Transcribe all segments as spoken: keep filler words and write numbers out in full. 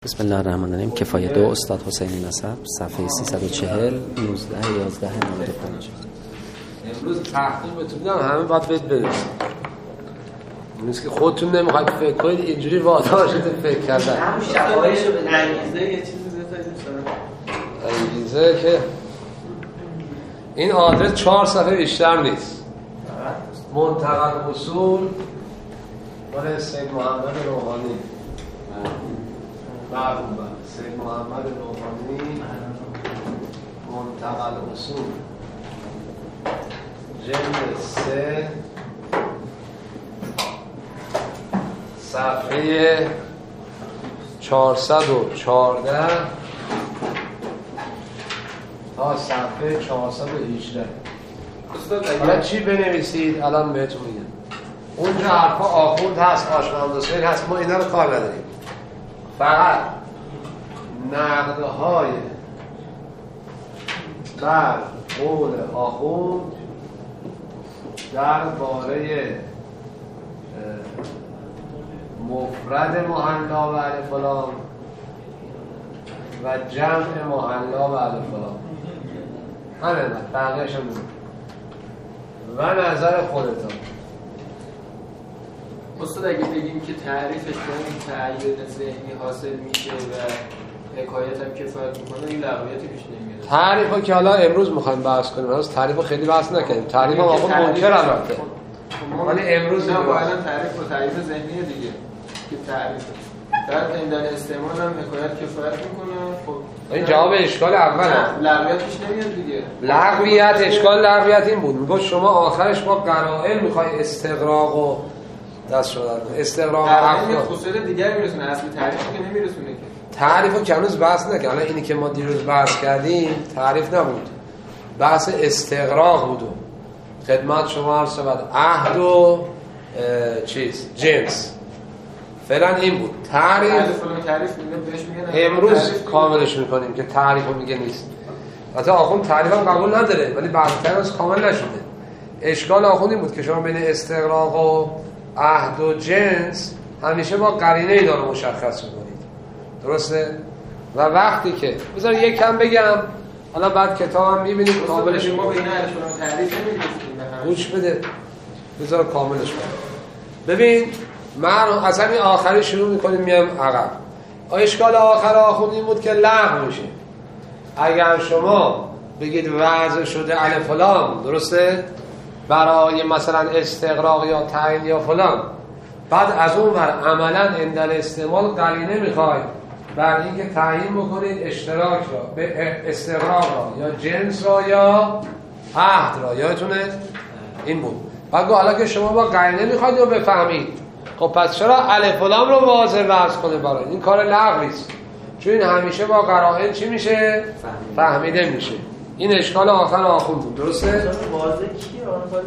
بسم الله الرحمن الرحیم. کفایه دو استاد حسینی نسب، صفحه سیصد و چهل، نوزده یازده نود و پنج. امروز تحقیقتون میدم همه باید بهت برسید. نیست که خودتون نمیخواید فکر کنید اینجوری وادار شده فکر کردن. همون شفایشو به انگیزه یه چیزی بذارید مثلا. انگیزه که این آدرس چهار صفحه بیشتر نیست. منتقل اصول مال سید محمد روحانی. معلوم بله سید محمد روحانی منتقل اصول جلد سه صفحه چهارصد و چهارده تا صفحه چهارصد و هجده. حالا چی بنویسید الان بهتون میگم. اونجا حرفا آخوند هست، آشنامدوسیر هست، ما اینا رو کار نداریم. فقط نقدهای بر قول آخوند در باره مفرد محلا و الف فلان و جمع محلا و الف فلان همین بقیه‌اش هم و نظر خودتان. استاد اگه بگیم که تعریفش با این تعیین ذهنی حاصل میشه و حکایت هم کفایت میکنه، این لغویتی پیش نمیاد. تعریفو که حالا امروز میخوایم بحث کنیم، هنوز تعریفو خیلی بحث نکنیم. تعریف هم آخون منکر البته، ولی امروز نه با الان تعریف و تعریف ذهنیه دیگه که تعریف در این در استعمال هم حکایت کفایت میکنه. خب این جواب اشکال اوله. لغویت پیش نمیاد دیگه. لغویت اشکال لغویت این بود، میگه شما آخرش با قرائن میخوای استغراق و دست شدن استغراق قرائن یه خصوصیت دیگر میرسونه، اصل تعریفی که نمیرسونه که. تعریفو که هنوز بحث نکنه. الان اینی که ما دیروز بحث کردیم تعریف نبود، بحث استغراق بود. خدمت شما عرض شود عهد و چیز جنس فعلا این بود. تعریف تعریف بهش میگن امروز کاملش میکنیم که تعریفو میگه نیست. البته آخوند تعریف هم قبول نداره، ولی بعدتر از کامل نشده. اشکال آخوند این بود که شما بین استغراق و عهد و جنس همیشه با قرینه اینا رو مشخص میکنید، درسته؟ و وقتی که بذار یک کم بگم، حالا بعد کتاب هم میبینید کاملش ما به اینا الان تعریف نمی‌رسیم. گوش بده بذار کاملش کنم. ببین من از همین آخری شروع میکنیم میام عقب. اشکال آخر آخوند این بود که لغو میشه. اگر شما بگید وضع شده الف فلان، درسته؟ برای مثلا استغراق یا تعیین یا فلان، بعد از اون بر عملا اندل استعمال قرینه میخواید برای اینکه تعیین بکنید اشتراک را به استغراق را یا جنس را یا عهد را. یادتونه این بود. بعد گفت حالا که شما با قرینه میخواید رو بفهمید، خب پس چرا الف فلان رو واضح وضع کنه برای این کار لغوی است، چون این همیشه با قرائن چی میشه؟ فهمیده میشه. این اشکال آخر آخوند بود، درسته؟ واضح کیه؟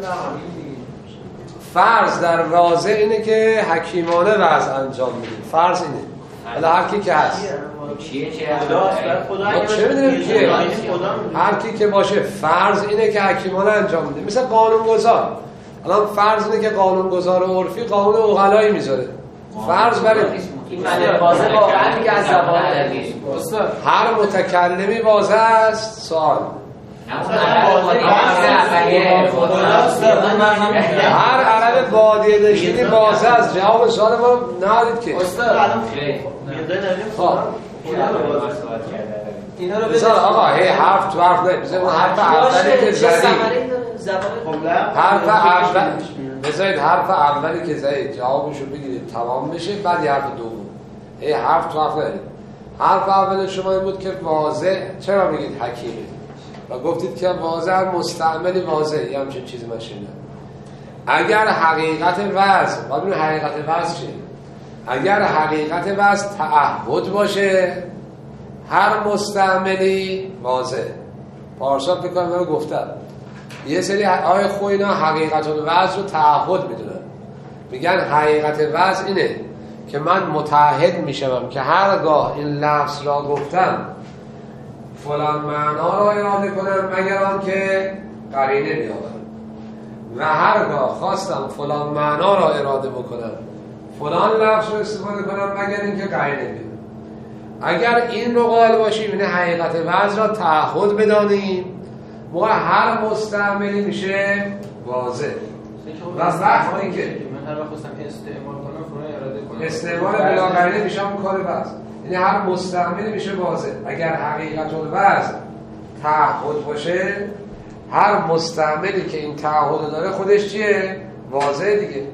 فرض در واضح اینه که حکیمانه وضع انجام میدید. فرض اینه. حالا هر کی که هست کیه چه خدا چه میدونیم کیه؟ هر کی که باشه فرض اینه که حکیمانه انجام میده. مثل قانونگذار. الان فرض اینه که قانونگذار عرفی قانون عقلایی میذاره. فرض برای این معنی واضح واقعا میگه از زبان هر متکلمی واضح است. سوال هر عرب بادیه داشتینی واضح است. جواب سوال ما ندید که اینا رو بذار آقا هی حرف تو حرف نه. بذار اون حرف اولی که زدی حرف اول بذارید حرف اولی که زدید جوابشو بگیرید تمام بشه، بعد یه حرف دوم. هی حرف تو حرف نه. حرف اول شما این بود که واضح چرا میگید حکیمی و گفتید که واضح مستعمل واضح یه همچین چیزی من شنیدم. اگر حقیقت وضع ببین حقیقت وضع چیه؟ اگر حقیقت وضع تعهد باشه هر مستعملی واضح. پارسال فکر کنم رو گفتم یه سری آیه خو اینا حقیقت الوضع رو تعهد میدونن، میگن حقیقت وضع اینه که من متعهد میشم که هرگاه این لفظ را گفتم فلان معنا را اراده کنم مگر آن که قرینه بیاورم، و هرگاه خواستم فلان معنا را اراده بکنم فلان لفظ رو استفاده کنم مگر اینکه قرینه بیاد. اگر این رو قائل باشیم یعنی حقیقت وضع را تعهد بدانیم، موقع هر مستعملی میشه واضح. و وقتی که من هر وقت خواستم استعمال کنم فرای اراده کنم استعمال بلا قرینه میشه همون کار وضع، یعنی هر مستعملی میشه واضح. اگر حقیقت الوضع تعهد باشه، هر مستعملی که این تعهد داره خودش چیه؟ واضح دیگه.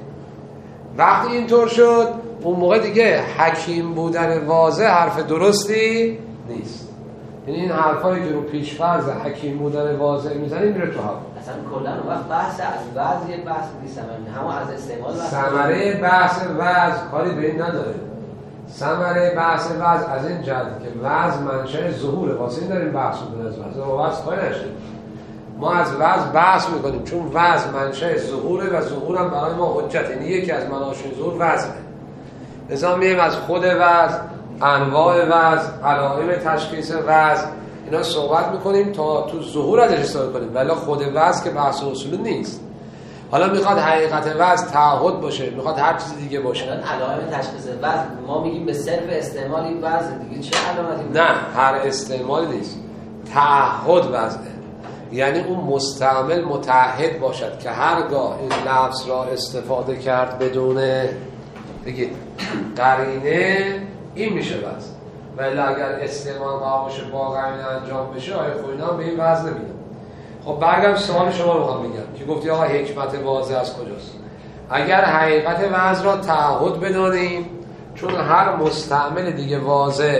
وقتی اینطور شد اون موقع دیگه حکیم بودن واضح حرف درستی نیست. یعنی این حرفایی که رو پیش‌فرض حکیم بودن واضح میزنیم میره تو هوا. اصلا کلا اون وقت بحث از وضع یک بحث نیست، همون از استعمال ثمره بحث وضع کاری به این نداره. ثمره بحث وضع از این جهت که وضع منشأ ظهوره، واسه این داریم بحث می‌کنیم از وضع. ما وضع کاری نشدیم، ما از وضع بحث می‌کنیم چون وضع منشأ ظهوره و ظهور هم برای ما حجت، یعنی یکی از مناشئ ظهور وضعه. لذا می‌گیم از خود وضع، انواع وضع، علائم تشخیص وضع اینا صحبت می‌کنیم تا تو ظهور ازش استفاده کنیم، ولی خود وضع که بحث اصولی نیست. حالا میخواد حقیقت وضع تعهد باشه، میخواد هر چیز دیگه باشه. علائم تشخیص وضع ما میگیم به صرف استعمال این وضع دیگه چه علامتی؟ نه، هر استعمال نیست، تعهد وضعه. یعنی اون مستعمل متعهد باشد که هرگاه این لفظ را استفاده کرد بدون بگید قرینه این میشه وضع. ولی اگر استعمال باشه با قرینه انجام بشه آیا خوینا به این وضع نمیدن. خب برگم سوال شما رو هم میگم که گفتی آقا حکمت واضح از کجاست؟ اگر حقیقت وضع را تعهد بدانیم، چون هر مستعمل دیگه واضح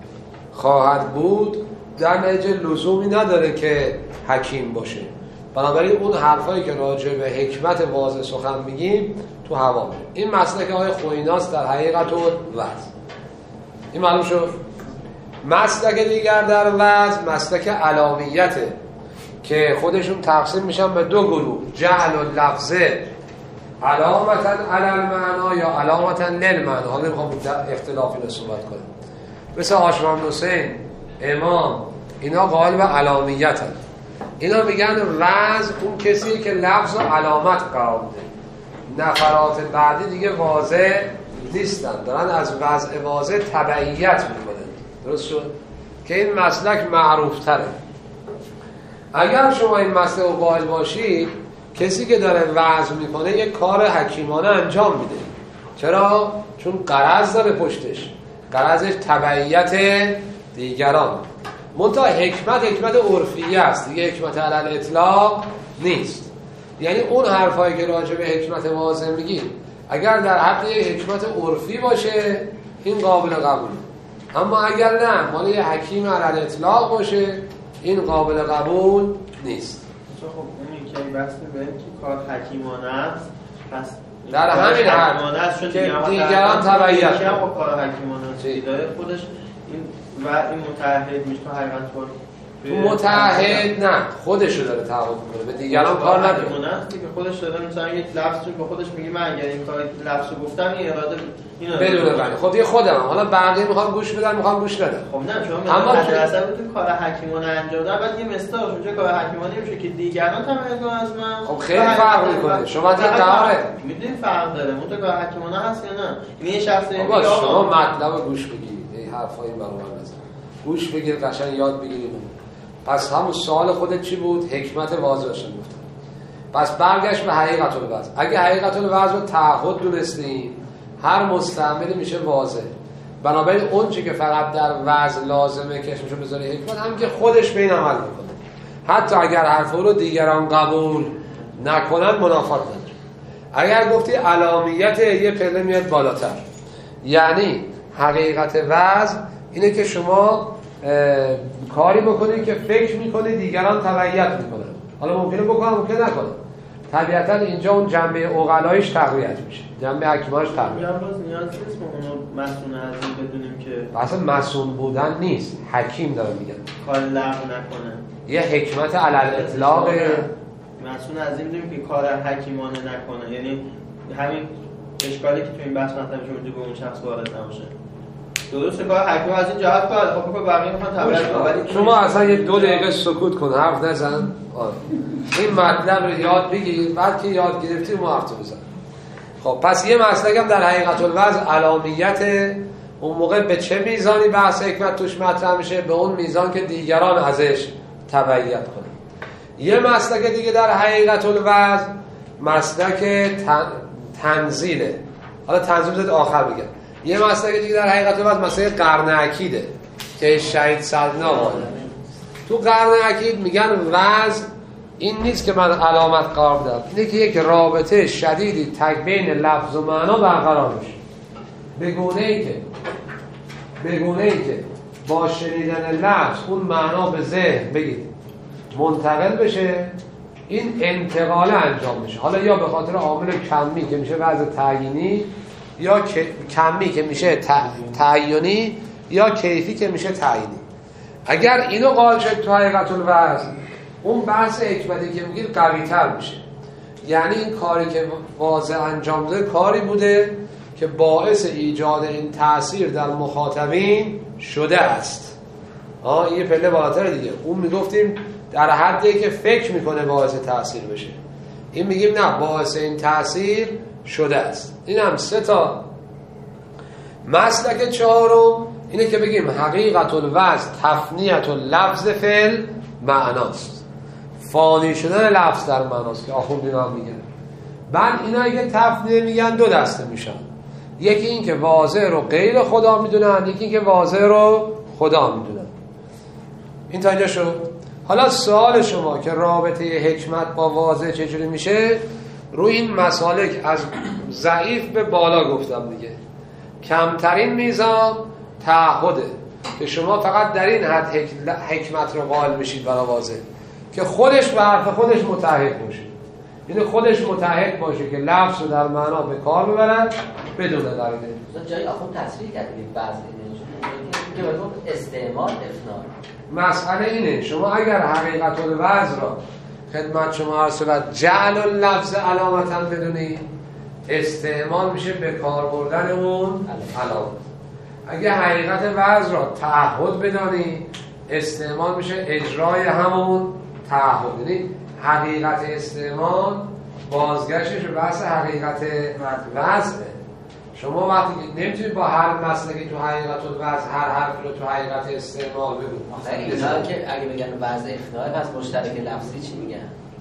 خواهد بود در نتیجه لزومی نداره که حکیم باشه. بنابراین اون حرفایی که راجع به حکمت واضح سخن میگیم تو هوا میره. این مسئله که آقای خویناست در حقیقت وضع. این معلوم شد؟ مسلک دیگر در وضع مسلک علامیته که خودشون تقسیم میشن به دو گروه، جعل و لفظه علامتا علی المعنا یا علامتا للمعنا. حالا میخوام اختلافی رو صحبت کنیم. مثل هاشم حسین امام اینا قائل به علامیتن. اینا میگن وضع اون کسیه که لفظ و علامت قرار میده، نفرات بعدی دیگه واضح نیستن، دارن از وضع واضح تبعیت میکنن. درست شد؟ که این مسلک معروف تره. اگر شما این مسئله رو قائل باشید، کسی که داره وضع میکنه یک کار حکیمانه انجام میده. چرا؟ چون غرض داره پشتش، غرضش تبعیت دیگران. منتها حکمت حکمت عرفیه است دیگه، حکمت علی الاطلاق نیست. یعنی اون حرفایی که راجع به حکمت واضح میگیم اگر در حق یک حکمت عرفی باشه این قابل قبول، اما اگر نه مال یه حکیم علی الاطلاق باشه این قابل قبول نیست. خب اون یکی بحث می‌بریم که کار حکیمانه است، پس در همین حد که دیگران تبعیت کنن با کار حکیمانه است داره خودش این و این متعهد میشه تا حقیقت کار تو متعهد نه خودش رو داره تعهد میکنه، به دیگران کار نداره. دیگه خودش داره مثلا یک لفظ رو به خودش میگه من اگر این کار لفظ رو گفتم این اراده اینو بدون قرینه. خب دیگه خودم حالا بقیه میخوام گوش بدن میخوام گوش ندن. خب نه چون اما اصلا تو کار حکیمانه انجام دادن بعد یه مستاق اونجا کار حکیمانه میشه که دیگران تبعیت کنن از من. خب خیلی فرق میکنه. شما تا قراره میدونید فرق داره اون تو کار حکیمانه هست یا نه. این یه شخص میگه شما مطلب گوش بگیرید، این حرفای این برام نزن. گوش بگیر قشنگ یاد بگیرید. پس همون سوال خودت چی بود؟ حکمت واضح داشتن گفتن. پس برگشت به حقیقت الوضع. اگه حقیقت الوضع رو تعهد دونستیم هر مستعملی میشه واضح. بنابراین اون چی که فقط در وضع لازمه که اسمشو بذاری حکمت هم که خودش به این عمل میکنه. حتی اگر حرف رو دیگران قبول نکنن منافات نداره. اگر گفتی علامیت یه پله میاد بالاتر، یعنی حقیقت وضع اینه که شما کاری بکنید که فکر میکنید دیگران تبعیت میکنن. حالا ممکنه بکنن ممکنه نکنن. طبیعتا اینجا اون جنبه عقلایش تقویت میشه، جنبه حکیمانش تقویت. باز نیاز نیست ما اونو مسئول از این بدونیم که اصلا مسئول بودن نیست، حکیم داره میگن کار لغو نکنه. یه حکمت علی الاطلاق مسئول از این بدونیم که کار حکیمانه نکنه، یعنی همین اشکالی که تو این بحث مطرح میشه اونجا به اون شخص وارد نمیشه. درسته کار حکیم از این جهت کار خب بگو بقیه میخوان تبعیت کنن. شما اصلا یه دو دقیقه سکوت کن، حرف نزن. آره این مطلب رو یاد بگیر، بعد که یاد گرفتی ما حرف بزن. خب پس یه مسئله هم در حقیقت الوضع علامیت اون موقع به چه میزانی بحث حکمت توش مطرح میشه؟ به اون میزان که دیگران ازش تبعیت کنن. یه مسلک دیگه در حقیقت الوضع مسلک تن... تنزیله. حالا تنزیل زد آخر بگم. یه مسلک دیگه در حقیقت الوضع مسلک قرن اکیده که شهید صدنا وارده. تو قرن اکید میگن وضع این نیست که من علامت قرار بدم، اینه که یک رابطه شدیدی تک بین لفظ و معنا برقرار میشه، به گونه ای که به گونه ای که با شنیدن لفظ اون معنا به ذهن بگید منتقل بشه، این انتقال انجام میشه. حالا یا به خاطر عامل کمی که میشه وضع تعیینی، یا کمی که میشه تعیینی، یا کیفی که میشه تعیینی. اگر اینو قائل شد تو حقیقت الوضع، اون بحث حکمتی که میگید قوی تر میشه. یعنی این کاری که واضح انجام داده کاری بوده که باعث ایجاد این تأثیر در مخاطبین شده است. آه یه پله بالاتر دیگه. اون میگفتیم در حدی که فکر میکنه باعث تأثیر بشه، این میگیم نه، باعث این تأثیر شده است. این هم سه تا. مسلک چهارم اینه که بگیم حقیقت الوضع تفنیت اللفظ فعل معناست، فانی شدن لفظ در معناست که آخوندین هم میگن. بعد اینایی که تفنیه میگن دو دسته میشن، یکی این که واضح رو غیر خدا میدونن، یکی این که واضح رو خدا میدونن. این تا اینجا شد. حالا سوال شما که رابطه حکمت با واضح چجوری میشه، روی این مسالک از ضعیف به بالا گفتم دیگه. کمترین میزان تعهده که شما فقط در این حد حکمت رو قائل میشید برای واضح، که خودش به حرف خودش متحد باشه. یعنی خودش متحد باشه که لفظ رو در معنا به کار ببرد بدون قرینه. جایی آخون تصریح کردید بعضی که بدون استعمال افنا. مسئله اینه شما اگر حقیقت الوضع را خدمت شما عرض شود جعل اللفظ علامتا بدونی، استعمال میشه به کار بردن اون علامت. اگه حقیقت وضع را تعهد بدانی، استعمال میشه اجرای همون تعهد. یعنی حقیقت استعمال بازگشتش به بحث حقیقت وضعه. شما وقتی که نمیتونید با هر مسئله تو حقیقت الوضع هر حرف رو تو حقیقت استعمال بگید. اینا که اگه بگن وضع اخناعه پس مشترک لفظی چی میگن؟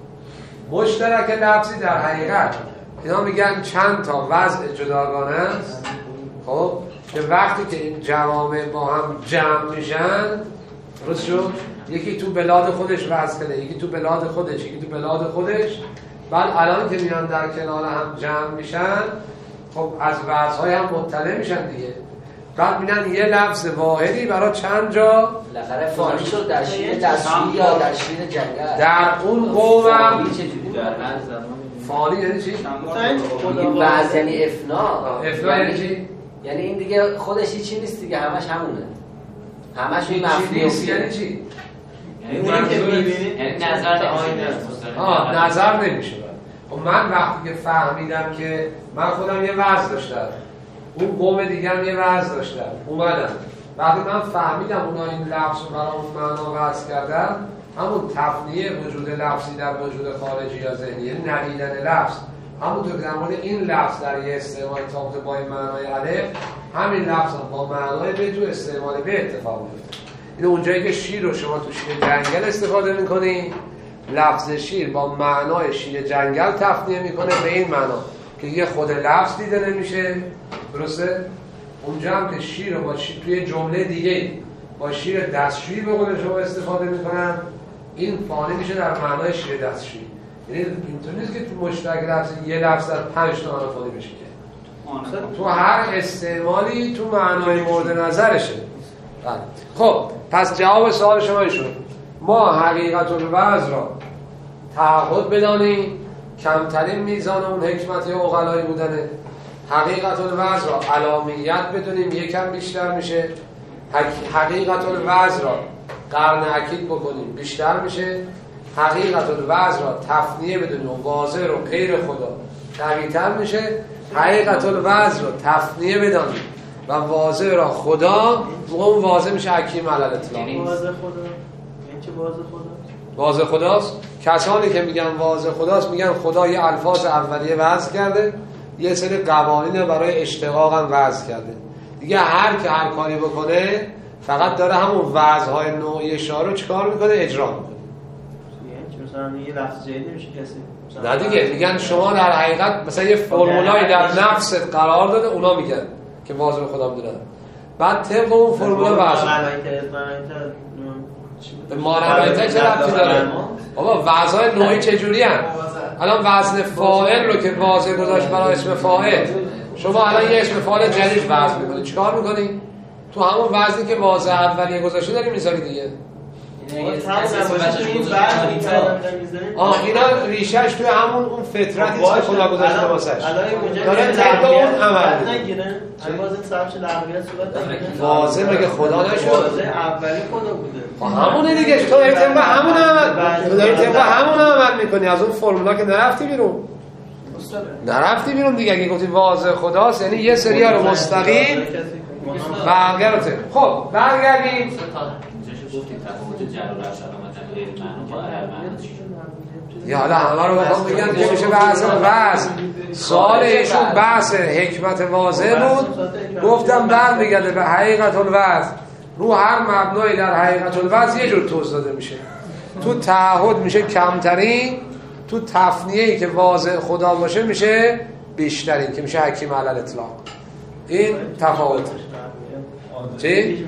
مشترک لفظی در حقیقت اینا میگن چند تا وضع جداگانه است، خب که وقتی که این جوامع با هم جمع میشن، درست شد، یکی تو بلاد خودش وضع کنه، یکی تو بلاد خودش، یکی تو بلاد خودش، بعد الان که میان در کنار هم جمع میشن، خب از وضعهای هم مطلع میشن دیگه. بعد میبینن یه لفظ واحدی برای چند جا بالاخره فانی شد در شیر دستشویی یا در شیر جنگل. در اون قوم هم در هر زمان فانی یعنی چی؟ این وضع یعنی افنا. افنا یعنی چی؟ یعنی این دیگه خودش هیچی نیست دیگه، همش همونه، همش این مفهوم نیست. یعنی چی؟ یعنی اونی که می‌بینید یعنی نظر آینه آه نظر نمیشه. خب من وقتی که فهمیدم که من خودم یه وضع داشتم، اون قوم دیگه هم یه وضع داشتم، اومدم وقتی من فهمیدم اونا این لفظ رو برای اون معنا وضع کردن، همون تفنیه وجود لفظی در وجود خارجی یا ذهنی، یعنی ندیدن لفظ، همونطور که در مورد این لفظ در یه استعمال تابط با این معنای الف، همین لفظ هم با معنای به تو استعمال به اتفاق میفته. این اونجایی که شیر رو شما تو شیر جنگل استفاده میکنی، لفظ شیر با معنای شیر جنگل تفنیه میکنه به این معنا که یه خود لفظ دیده نمیشه، درسته؟ اونجا هم که شیر رو با شیر توی جمله دیگه با شیر دستشویی به قول شما استفاده میکنن، این فانی میشه در معنای شیر دستشویی. یعنی اینطور نیست که تو مشترک لفظ یه لفظ در پنج تا معنا فانی بشه که تو هر استعمالی تو معنای مورد نظرشه. خب پس جواب سوال شما ایشون، ما حقیقت الوضع را تعهد بدانیم، کمترین میزان اون حکمت یا عقلایی بودنه. حقیقت الوضع را علامیت بدونیم، یکم بیشتر میشه. حقیقت الوضع را قرن اکید بکنیم، بیشتر میشه. حقیقت الوضع را تفنیه بدونیم و واضح رو غیر خدا، قوی‌تر میشه. حقیقت الوضع را تفنیه بدانیم و واضح را خدا، اون واضح میشه حکیم علی الاطلاق. واضح خدا این چه واضح خدا؟ واضح خداست. کسانی که میگن واضح خداست میگن خدا یه الفاظ اولیه وضع کرده، یه سری قوانین برای اشتقاق هم وضع کرده. دیگه هر که هر کاری بکنه فقط داره همون وضع‌های نوعی شعار رو چیکار میکنه؟ اجرا میکنه. مثلا یه لفظ جدید نمیشه کسی نه دیگه میگن شما در حقیقت مثلا یه فرمولایی در نفست قرار داده، اونا میگن که واضح خدا میدونن، بعد طبق اون فرمولا وضع مانویته چه ربطی داره؟ بابا وضع‌های نوعی چجوری هم؟ الان وزن فاعل رو که واضح گذاشت برای اسم فاعل، شما الان یه اسم فاعل جدید وضع میکنی، چیکار میکنی؟ تو همون وزنی که واضح اولیه گذاشته داری میذاری دیگه. آه اینا ریشهش توی همون اون فطرتی که خدا گذاشته واسش داره طبق اون عمل نگیره. باز این صرفش لغویت صورت نگیره. واضح مگه خدا نشد؟ واضح اولی خدا بوده. همونه دیگه، تو داری طبق همون عمل تو داری طبق همون عمل میکنی، از اون فرمولا که نرفتی بیرون نرفتی بیرون دیگه. اگه گفتی واضح خداست یعنی یه سری ها رو مستقیم بقیه رو طبق. خب برگردیم یا حالا همه رو بخوام بگن که میشه بحث وضع. سوال ایشون بحث حکمت واضح بود، گفتم برمیگرده به حقیقت الوضع. رو هر مبنایی در حقیقت الوضع یه جور توضیح داده میشه. تو تعهد میشه کمترین، تو تفنیه‌ای که واضح خدا باشه میشه بیشترین که میشه حکیم علی الاطلاق. این تفاوت چی؟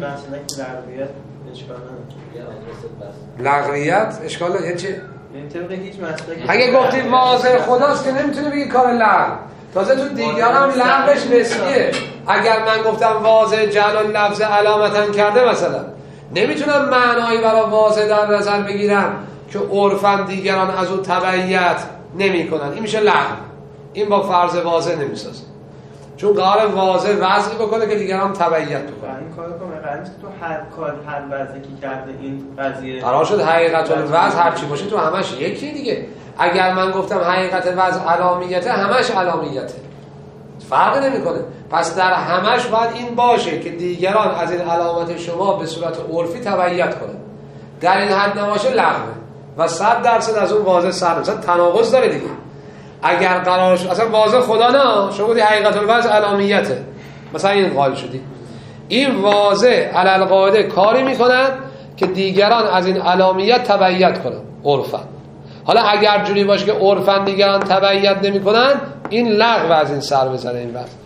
لغویت اشکال یعنی چی؟ اگه گفتی واضح خداست که نمیتونه بگی کار لغو. تازه تو دیگر هم لغوش نسبیه. اگر من گفتم واضح جلال لفظ علامتن کرده مثلا، نمیتونم معنایی برای واضح در نظر بگیرم که عرفاً دیگران از اون تبعیت نمی کنن. این میشه لغو. این با فرض واضح نمیسازه، چون قرار واضح وضعی بکنه که دیگران تبعیت بکنن. این کارو کنه قراره تو هر کار هر وضعی که کرده این قضیه قرار شد حقیقت الوضع هر چی باشه تو همش یکی دیگه. اگر من گفتم حقیقت وضع علامیته، همش علامیته، فرق نمیکنه. پس در همش باید این باشه که دیگران از این علامت شما به صورت عرفی تبعیت کنن. در این حد نباشه لغوه و صد درصد از اون واضح سر مثلا تناقض داره دیگه. اگر قرار شد اصلا واضح خدا نه، شما گفتی حقیقت الوضع علامیته، مثلا این قائل شدی، این واضح علی القاعده کاری میکنن که دیگران از این علامیت تبعیت کنن عرفاً. حالا اگر جوری باشه که عرفاً دیگران تبعیت نمیکنن، این لغو از این سر بزنه این وضع.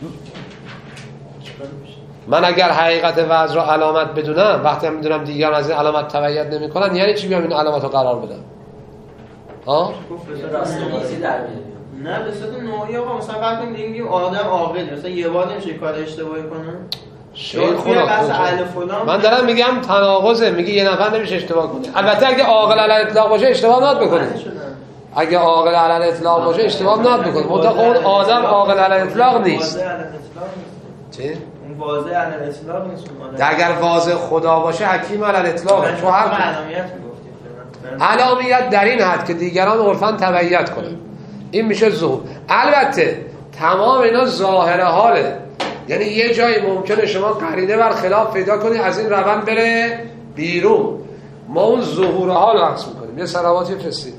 من اگر حقیقت وضع را علامت بدونم، وقتی هم میدونم دیگران از این علامت تبعیت نمیکنن، یعنی چی بیام این علامت رو قرار بدم؟ ها؟ راست‌نیزی در میاد. نه به صورت نوعی آقا، مثلا وقتی میگیم آدم عاقله، مثلا یه بار نمیشه کار اشتباهی کنه. شیخ خدا من دارم میگم تناقضه، میگه یه نفر نمیشه اشتباه کنه. البته اگه عاقل علی الاطلاق باشه اشتباه ناد بکنه. اگه عاقل علی الاطلاق باشه اشتباه ناد بکنه. مطلق اون آدم عاقل علی الاطلاق نیست. چی؟ اون واضح علی الاطلاق نیست. اگر واضح خدا باشه حکیم علی الاطلاق. تو هر علامت میگفتید. علامت در این حد که دیگران عرفاً تبعیت کنن، این میشه ظهور. البته تمام اینا ظاهر حاله، یعنی یه جایی ممکنه شما قرینه بر خلاف پیدا کنی از این روند بره بیرون. ما اون ظهور حال رو عکس میکنیم. یه صلواتی فرستید.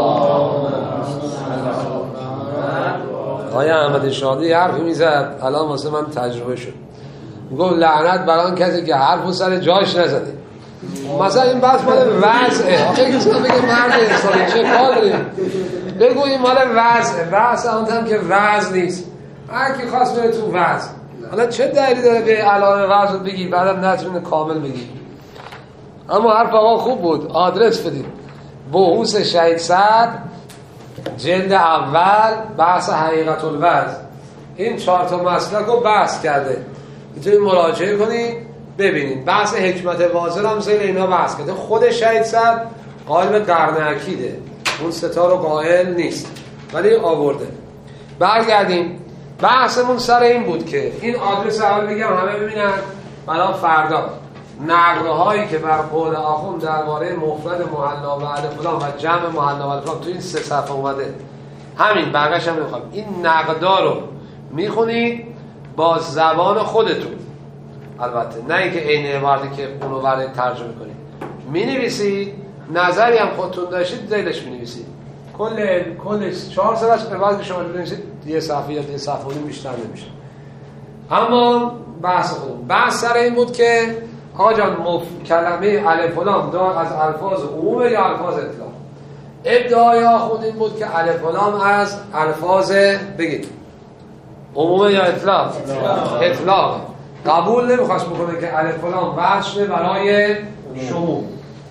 آقای احمد شادی حرفی میزد الان واسه من تجربه شد. میگم لعنت بر آن کسی که حرفو سر جاش نزده. مثلا این بحث مال وضعه. آخه کسی بگه مرد انسانی چه کار داریم؟ بگو این مال وضعه. بحث آن هم که وضع نیست. هر کی خواست بره تو وضع. حالا چه دلیلی داره به علاوه وضع بگی بعدم نتونه کامل بگی؟ اما حرف آقا خوب بود. آدرس بدید. بحوث شهید سعد جلد اول بحث حقیقت الوضع. این چهار تا مسلک رو بحث کرده. میتونید مراجعه کنید ببینید. بحث حکمت واضح هم زیر اینا بحث کرده. خود شهید سعد قائل به قرن عکیده. اون ستا رو قائل نیست ولی آورده. برگردیم. بحثمون سر این بود که این آدرس اول بگم همه ببینن برای فردا. نقله هایی که بر قول آخوند درباره مفرد محلا و علی فلان و جمع محلا و علی فلان تو این سه صفحه اومده. همین بقیش هم میخوام این نقدا رو میخونید با زبان خودتون، البته نه اینکه عین عبارتی که اونو برای ترجمه کنید. مینویسید، نظری هم خودتون داشتید دلش مینویسید. کل کل چهار صفحه است. به بعد که شما بنویسید یه صفحه یا یه صفحه و نیم بیشتر نمیشه. اما بحث خودمون. بحث سر این بود که آقا جان مف... کلمه الف و لام دار از الفاظ عمومه یا الفاظ اطلاق؟ ادعای آخوند این بود که الف و لام از الفاظ بگید عمومه یا اطلاق؟ اطلاق. قبول نمیخواست بکنه که الف و لام وجه برای شمول.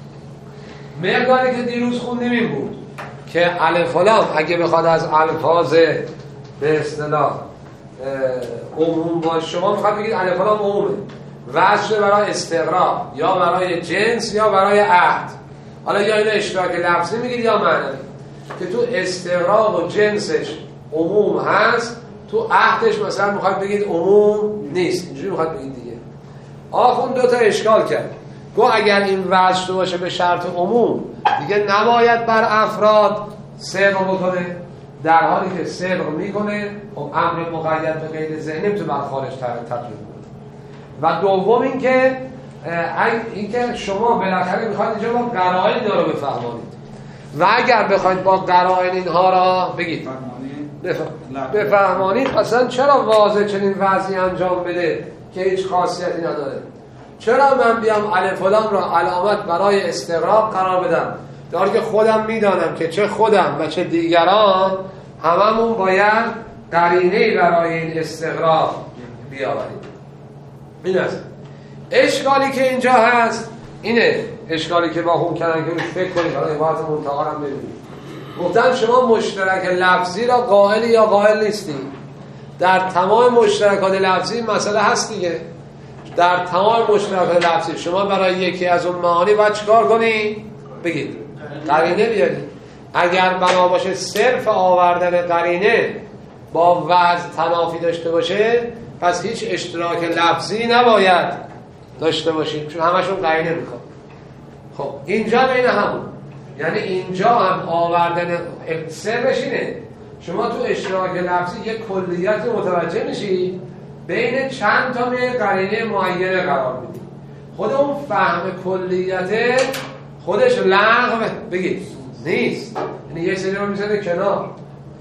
مقداری که دیروز خوندیم این بود که الف و لام اگه بخواد از الفاظ به اصطلاح عموم باشه، شما میخواد بگید الف و لام عمومه، وجه برای استقراق یا برای جنس یا برای عهد. حالا یا اینو اشتراک لفظی میگید یا معنوی، که تو استقراق و جنسش عموم هست، تو عهدش مثلا میخواد بگید عموم نیست، اینجوری میخواد بگید دیگه. آخون دو تا اشکال کرد، گو اگر این وجه باشه به شرط عموم دیگه نباید بر افراد صدق بکنه، در حالی که صدق میکنه خب امر مقید به قید ذهنی میتونه بر خارج تطبیق کنه. و دوم این که این که شما بالاخره میخواید اینجا با قرائن اینا رو بفهمانید و اگر بخواید با قرائن اینها را بگید بفهمانید اصلا چرا واضح چنین وضعی انجام بده که هیچ خاصیتی نداره؟ چرا من بیام الف و لام را علامت برای استقراق قرار بدم در حالی که خودم میدانم که چه خودم و چه دیگران هممون باید قرینه‌ای برای این استقراق بیاوریم؟ این است اشکالی که اینجا هست. اینه اشکالی که با هم کردن که فکر کنید، حالا عبارت منتقا هم ببینید. گفتن شما مشترک لفظی را قائل یا قائل نیستی. در تمام مشترکات لفظی مسئله هست دیگه. در تمام مشترکات لفظی شما برای یکی از اون معانی باید چیکار کنی؟ بگید قرینه بیاری. اگر بنا باشه صرف آوردن قرینه با وضع تنافی داشته باشه، پس هیچ اشتراک لفظی نباید داشته باشیم، چون همشون قرینه میخواد. خب اینجا بین همون، یعنی اینجا هم آوردن سرش اینه شما تو اشتراک لفظی یک کلیت متوجه میشی، بین چند تا قرینه معینه قرار میدی. خود اون فهم کلیت خودش لغو بگید نیست، یعنی یه سری رو میزنه کنار،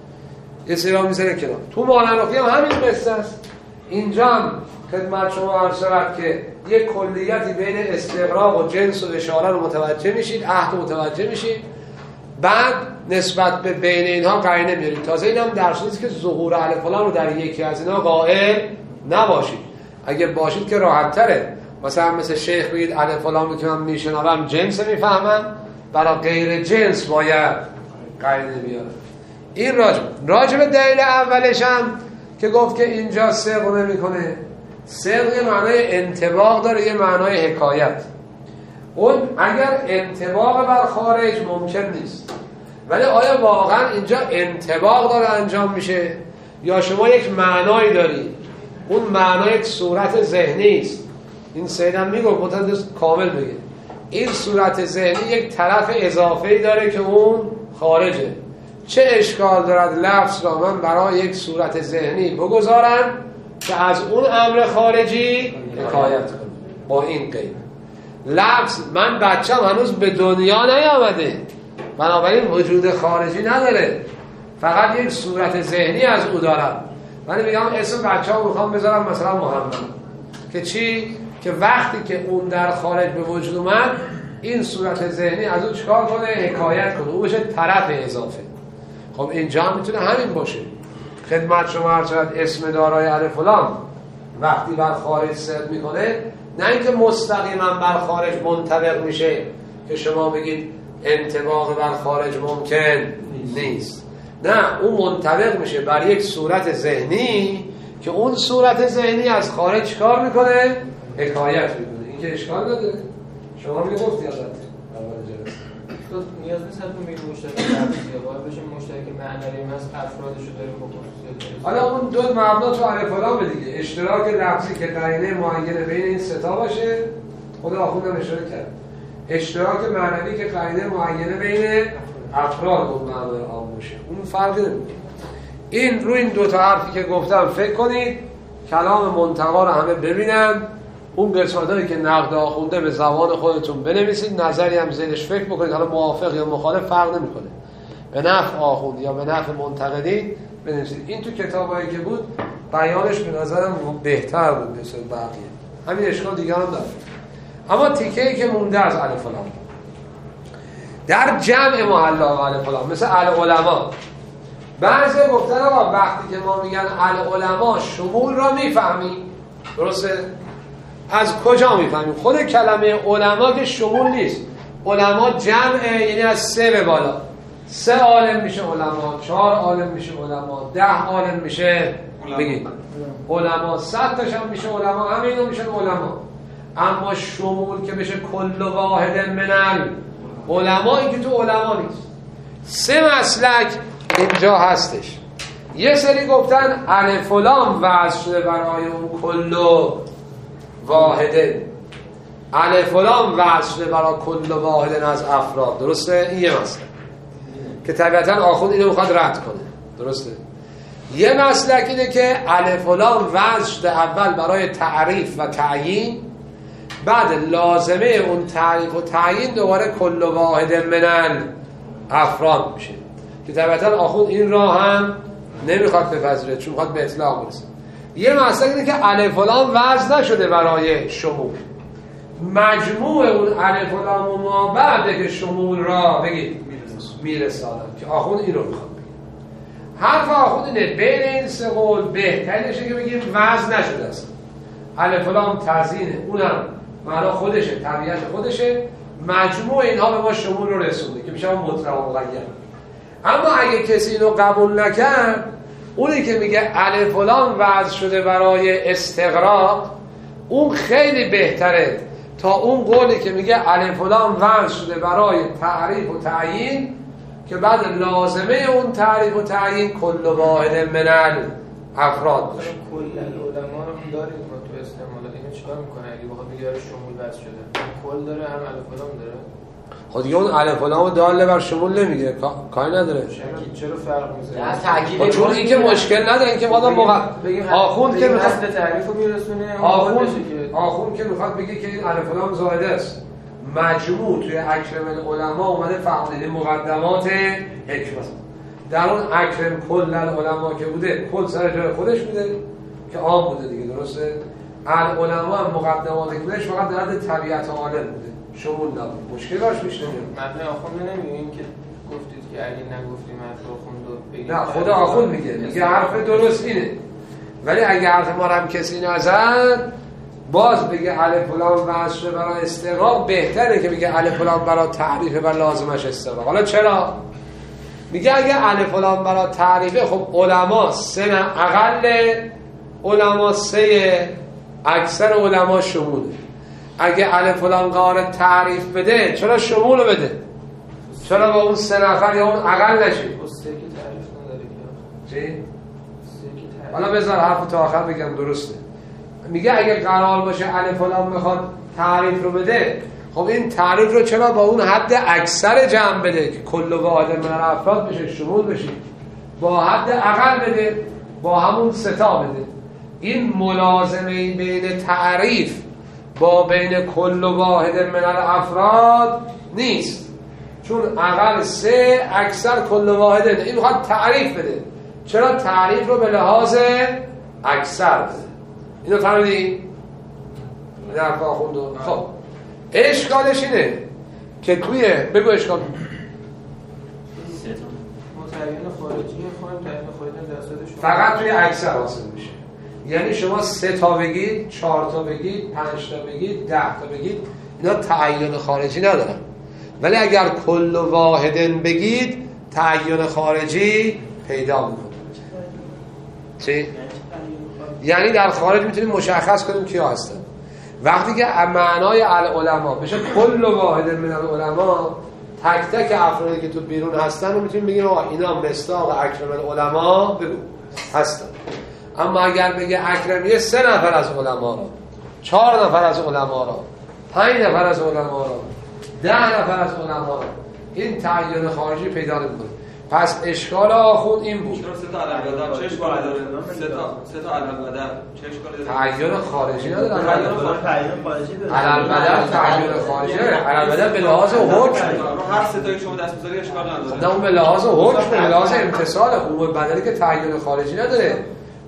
یه سری رو میزنه کنار. تو معنوی هم همین قصه است. اینجا هم خدمت شما عرض شود که یک کلیتی بین استقراق و جنس و اشاره رو متوجه میشید، عهد رو متوجه میشید، بعد نسبت به بین اینها قرینه میارید. تازه این هم در صورتی که ظهور الف و لام رو در یکی از اینا قائل نباشید. اگه باشید که راحت تره، مثلا مثل شیخ بگید الف و لامی که من میشنوم جنس میفهمم، برای غیر جنس باید قرینه بیارم. این راجب راجب دلیل اولش هم که گفت که اینجا صدق نمیکنه. صدق یه معنای انطباق داره، یه معنای حکایت. اون اگر انطباق بر خارج ممکن نیست، ولی آیا واقعا اینجا انطباق داره انجام میشه یا شما یک معنایی داری، اون معنای یک صورت ذهنی است. این سیدم میگه متدرس کامل بگه این صورت ذهنی یک طرف اضافه‌ای داره که اون خارجه. چه اشکال دارد لفظ را من برای یک صورت ذهنی بگذارم که از اون امر خارجی حکایت کنم با این قید. لفظ من بچم هنوز به دنیا نیامده، بنابراین وجود خارجی نداره، فقط یک صورت ذهنی از او دارم. من میگم اسم بچه ها میخوام بذارم مثلا محمد، که چی؟ که وقتی که اون در خارج به وجود اومد این صورت ذهنی از اون چکار کنه؟ حکایت کنه، او بشه طرف اضافه. خب اینجا هم میتونه همین باشه. خدمت شما عرض شد اسم دارای الف و لام وقتی بر خارج صدق میکنه، نه اینکه مستقیما بر خارج منطبق میشه که شما بگید انطباق بر خارج ممکن نیست، نه اون منطبق میشه بر یک صورت ذهنی که اون صورت ذهنی از خارج کار میکنه؟ حکایت میکنه. این که اشکال نداره. شما میگه گفتی البته اول جلسه تو نیاز نیست حتما میگه مشترک لفظی یا باید بشه مشترک معنوی هم هست، افرادشو داریم با خصوصیت. حالا اون دو مبنا تو الف و لام دیگه، اشتراک لفظی که قرینه معینه بین این سه تا باشه، خود آخوندم اشاره کرد. اشتراک معنوی که قرینه معینه بین افراد اون معنای عام باشه. اون فرقی نمیکنه. این روی این دو تا حرفی که گفتم فکر کنید، کلام منتقا رو همه ببینن، اون قسمتایی که نقد آخونده به زبان خودتون بنویسید، نظری هم زیرش فکر بکنید، حالا موافق یا مخالف فرق نمیکنه، به نفع آخوند یا به نفع منتقدین بنویسید. این تو کتابایی که بود بیانش به نظرم بهتر بود مثل بقیه. همین اشکال دیگه هم داره. اما تیکه‌ای که مونده از الف و لام در جمع محلا و الف و لام مثل العلماء، بعضی گفتن آقا وقتی که ما میگن العلماء شمول را میفهمیم، درسته؟ از کجا میفهمیم؟ خود کلمه علما که شمول نیست، علما جمعه، یعنی از سه به بالا، سه عالم میشه علما، چهار عالم میشه علما، ده عالم میشه بگید علما، صد تاش هم میشه علما، همه اینا میشن علما. اما شمول که بشه کل واحد من علما، این که تو علما نیست. سه مسلک اینجا هستش. یه سری گفتن الف و لام وضع شده برای اون کل واحده، الف و لام وضع شده برای کل واحد از افراد، درسته؟ این یه مسلک که طبیعتا آخوند اینو میخواد رد کنه، درسته؟ یه مسلک اینه که الف و لام وضع شده اول برای تعریف و تعیین، بعد لازمه اون تعریف و تعیین دوباره کل واحد من افراد میشه که طبیعتا آخوند این را هم نمیخواد بپذیره چون میخواد به اطلاق برسه. یه مسئله اینه که الف و لام وضع نشده برای شمول، مجموع اون الف و لام و ما بعده که شمول را بگید میرسانن که آخوند این رو میخواد بگید. حرف آخوند اینه بین این سه قول بهترینشه که بگیم وضع نشده است، الف و لام تزیینه، اونم معنا خودشه، طبیعت خودشه، مجموع اینها به ما شمول رو رسونده که میشه مطلق مغیر. اما اگه کسی اینو قبول نکرد، اونی که میگه الف و لام وضع شده برای استغراق، اون خیلی بهتره تا اون قولی که میگه الف و لام وضع شده برای تعریف و تعیین که بعد لازمه اون تعریف و تعیین کل واحد من افراد باشه. کل العلماء رو هم داریم ما تو استعمالات، اینو چیکار میکنه اگه بخواد بگه داره شمول وضع شده؟ کل داره هم الف و لام داره. خود دیگه اون الف و لام داله بر شمول نمیگه، کاری نداره. چرا فرق میذاره؟ نه تاکید چون این که مشکل نداره، این که ما موقع آخوند که میخواد تعریفو میرسونه، آخوند آخوند که میخواد بگه که این الف و لام زائده است، مجموع توی اکرم العلماء اومده فعال مقدمات حکمت. در اون اکرم کل العلماء که بوده کل سر جای خودش بوده که عام بوده دیگه، درسته؟ العلماء هم مقدمات حکمتش فقط در حد طبیعت عالم بوده، شمول نبود. مشکل باش میشه متن آخوند نمیگین که گفتید که اگه نگفتیم متن آخوند رو بگید. نه خدا آخوند میگه، میگه حرف درست اینه، ولی اگه حرف ما هم کسی نزد باز بگه الف و لام وضع شده برای استغراق، بهتره که بگه الف و لام برای تعریف و لازمش استغراق. حالا چرا؟ میگه اگه الف و لام برای تعریفه، خب علما سه نه اقل علما سه، اکثر علما شموله. اگه الف و لام قرار تعریف بده چرا شمول بده؟ چرا با اون سه نفر یا اون اقل نشه؟ سه که تعریف نداره که چی؟ حالا بذار حرف تا آخر بگم درسته. میگه اگه قرار باشه الف و لام میخواد تعریف رو بده، خب این تعریف رو چرا با اون حد اکثر جمع بده که کل واحد من افراد بشه، شمول بشه، با حد اقل بده، با همون ستا بده. این ملازمه بین تعریف با بین کل واحد من افراد نیست، چون اقل سه اکثر کل واحده. این میخواد تعریف بده، چرا تعریف رو به لحاظ اکثر بده. اینو فهمیدی؟ نه حرف آخوندو. خب اشکالش اینه که توی بگو اشکال متعین خارجی خواهیم تعین خارجی درصدش فقط توی اکثر حاصل میشه. یعنی شما سه تا بگید، چهار تا بگید، پنج تا بگید، ده تا بگید، اینا تعین خارجی ندارن. ولی اگر کل واحدن بگید تعین خارجی پیدا میکنه. چی؟ یعنی در خارج میتونیم مشخص کنیم کیا هستن. وقتی که معنای العلماء بشه کل واحد من العلماء، تک تک افرادی که تو بیرون هستن رو میتونیم بگیم آقا اینا مصداق اکرم العلماء بگو هستن. اما اگر بگه اکرمیه سه نفر از علما رو، چهار نفر از علما رو، پنج نفر از علما رو، ده نفر از علما رو، این تعین خارجی پیدا نمی‌کنه. پس اشکال آخوند این بود. چرا سه تا علم چه اشکالی داره؟ سه تا سه تا علم بدر چه اشکالی داره؟ تعین خارجی نداره. تعین خارجی داره. علم بدر تعین خارجی داره. علم بدر به لحاظ حکم. هر سه تایی شما دست بذاری اشکال نداره. نه اون به لحاظ حکم، به لحاظ امتصال حقوق بدنی که تعین خارجی نداره.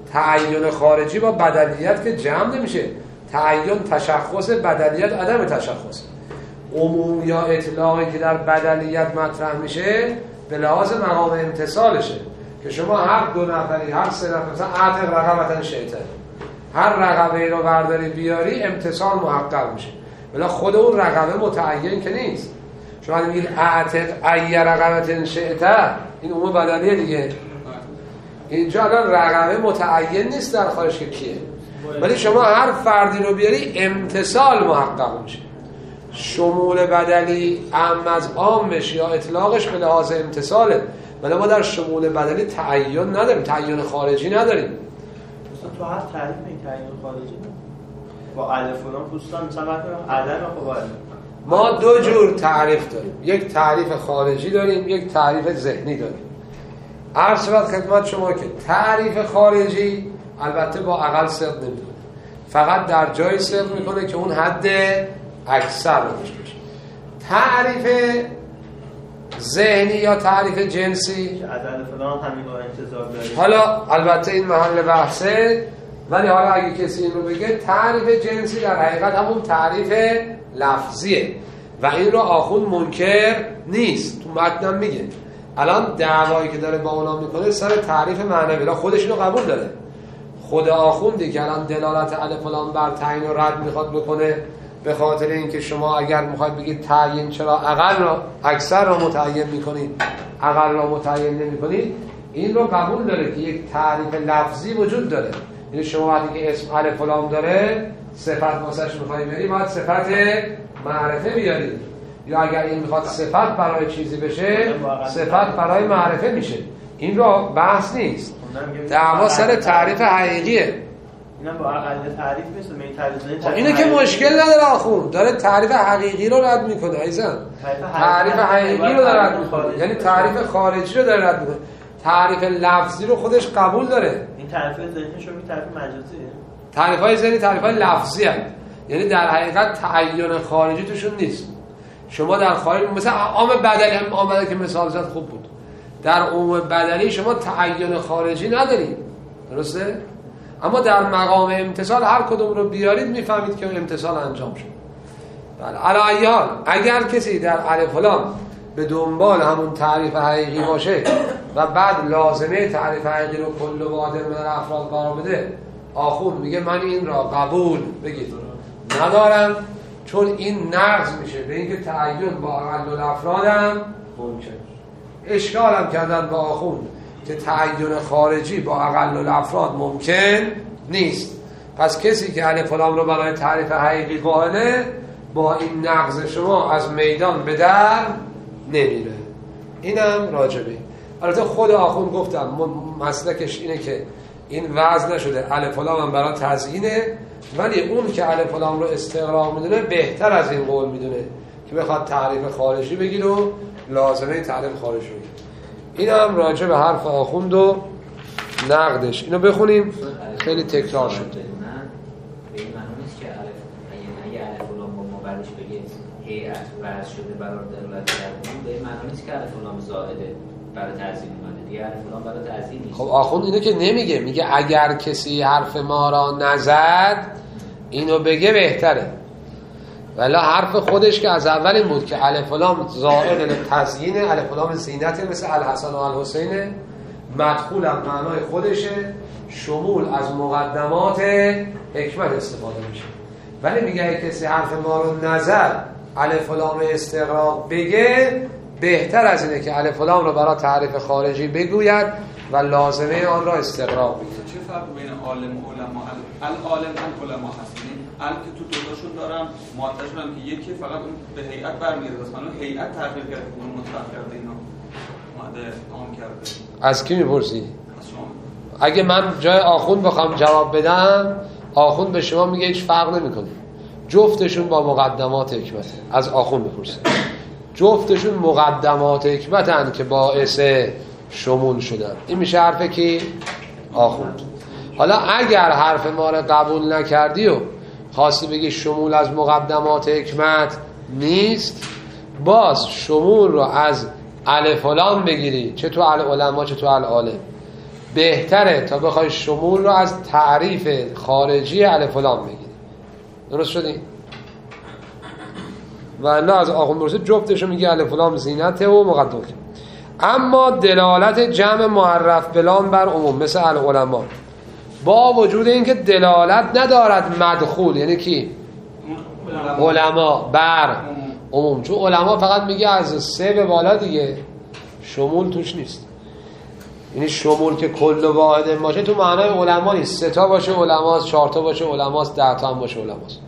تعین خارجی با بدلیت که جمع نمیشه. تعین تشخص، بدلیت عدم تشخص. عموم یا اطلاقی که در بدلیت مطرح میشه به لحاظ مقام امتصالشه که شما هر دو نفری، هر سه نفر، مثلا اعتق رقبتن شیطان، هر رقبه رو برداری بیاری امتصال محقق میشه. ولی خود اون رقبه متعین که نیست. شما میگید اعتق ای رقبتن شیطان، این عموم بدلیه دیگه. اینجا الان رقبه متعین نیست در خارج که کیه، ولی شما هر فردی رو بیاری امتصال محقق میشه. شمول بدلی عام از عامش یا اطلاقش به لحاظ امتصاله، ولی ما در شمول بدلی تعین نداریم، تعین خارجی نداریم. مثلا تو هر تعریف این تعین خارجی با الف فلان پوستان مثلا عدم خب ما دو جور تعریف داریم، یک تعریف خارجی داریم، یک تعریف ذهنی داریم. عرض شود خدمت شما که تعریف خارجی البته با عقل صدق نمیکنه، فقط در جای صدق میکنه که اون حد اکثر رو داشته باشه. تعریف ذهنی یا تعریف جنسی عدد فلان همین رو انتظار داریم. حالا البته این محل بحثه، ولی حالا اگه کسی این رو بگه تعریف جنسی در حقیقت همون تعریف لفظیه و این رو آخوند منکر نیست، تو متنم میگه. الان دعوایی که داره با اونا میکنه سر تعریف معنوی، لا خودش اینو قبول داره. خود آخوندی که الان دلالت الف لام بر تعیین رو رد میخواد بکنه به خاطر اینکه شما اگر میخواید بگید تعیین چرا اقل را اکثر را متعین میکنید اقل را متعین نمیکنید، این رو قبول داره که یک تعریف لفظی وجود داره. یعنی شما وقتی که اسم الف لام داره صفت واسش میخوای بری باید صفت معرفه بیاری، یا اگر این میخواد صفت برای چیزی بشه صفت برای معرفه میشه. این رو بحث نیست، دعوا سر تعریف حقیقیه. اینا با اقل تعریف مثل می تعریف اینه که مشکل نداره آخوند داره تعریف حقیقی رو رد میکنه. عزیزم تعریف حقیقی رو داره رد میکنه، یعنی تعریف خارجی رو داره رد میکنه. تعریف لفظی رو خودش قبول داره. این تعریف ذهنی شو می تعریف مجازیه. تعریف های ذهنی تعریف های لفظی هست، یعنی در حقیقت تعین خارجی توشون نیست. شما در خارج مثلا عام بدلی هم آمده که مثال زد خوب بود، در عموم بدلی شما تعین خارجی ندارید، درسته؟ اما در مقام امتصال هر کدوم رو بیارید میفهمید که امتصال انجام شد. بله علی حال اگر کسی در الف لام به دنبال همون تعریف حقیقی باشه و بعد لازمه تعریف حقیقی رو کل و واحد من افراد قرار بده، آخوند میگه من این را قبول بگید ندارم، چون این نقض میشه به اینکه تعین با اقل الافرادم ممکن. اشکالم کردن با آخوند که تعین خارجی با اقل الافراد ممکن نیست. پس کسی که الف لام رو برای تعریف حقیقی قائله با این نقض شما از میدان به در نمیره. اینم راجبه. البته خود آخوند گفتم مسلکش اینه که این وضع نشده الف لام هم برای تزیینه، ولی اون که الف لام رو استقراق میدونه بهتر از این قول میدونه که بخواد تعریف خارجی بگیر و لازمه تعریف خارجی بگیر. این هم راجع به حرف آخوند و نقدش. اینو بخونیم خیلی تکرار شد. به این معنی نیست که الف اگه الف لام با ما بعدش بگه هیئت وضع شده برای دلالت کردن، به این معنی نیست که الف لام زائده برای تزیین اومده دیگه، الف لام برای تزیین نیست. خب آخوند اینو که نمیگه، میگه اگر کسی حرف ما را نزد اینو بگه بهتره. ولی حرف خودش که از اول این بود که الف لام زائد للتزیین، الف لام زینت مثل الحسن و الحسین، مدخول هم معنای خودشه، شمول از مقدمات حکمت استفاده میشه. ولی میگه کسی حرف ما رو نزد الف لام استقراق بگه بهتر از اینه که الف لام رو برای تعریف خارجی بگوید و لازمه آن را استقراق بگه. چه فرق بین عالم و علما؟ العالم و علما هست. ال که تو دوتاشون دارم مادهشون هم که یکی فقط اون به هیئت برمیگرده، مثلا هیئت تغییر کرده، اون مطلق کرده، اینا ماده عام کرده. از کی میپرسی؟ از شما. اگه من جای آخوند بخوام جواب بدم، آخوند به شما میگه هیچ فرق نمیکنه، جفتشون با مقدمات حکمت. از آخوند بپرسید، جفتشون مقدمات حکمتن که باعث شمول شدن. این میشه حرف کی؟ آخوند. حالا اگر حرف ما رو قبول نکردی و خواستی بگی شمول از مقدمات حکمت نیست، باز شمول رو از الف لام بگیری، چه تو العلماء چه تو العالم، بهتره تا بخوای شمول رو از تعریف خارجی الف و لام بگیری. درست شدی؟ و نه از آخوند برسه جفتشو میگه الف و لام زینته و مقدم. اما دلالت جمع معرف بلام بر عموم مثل العلماء، با وجود اینکه دلالت ندارد مدخول، یعنی کی؟ علماء بر عموم، چون علماء فقط میگه از سه به بالا دیگه، شمول توش نیست. یعنی شمول که کل و واحد باشه تو معنای علما نیست، سه تا باشه علماست، چهار تا باشه علماست، ده تا هم باشه علماست.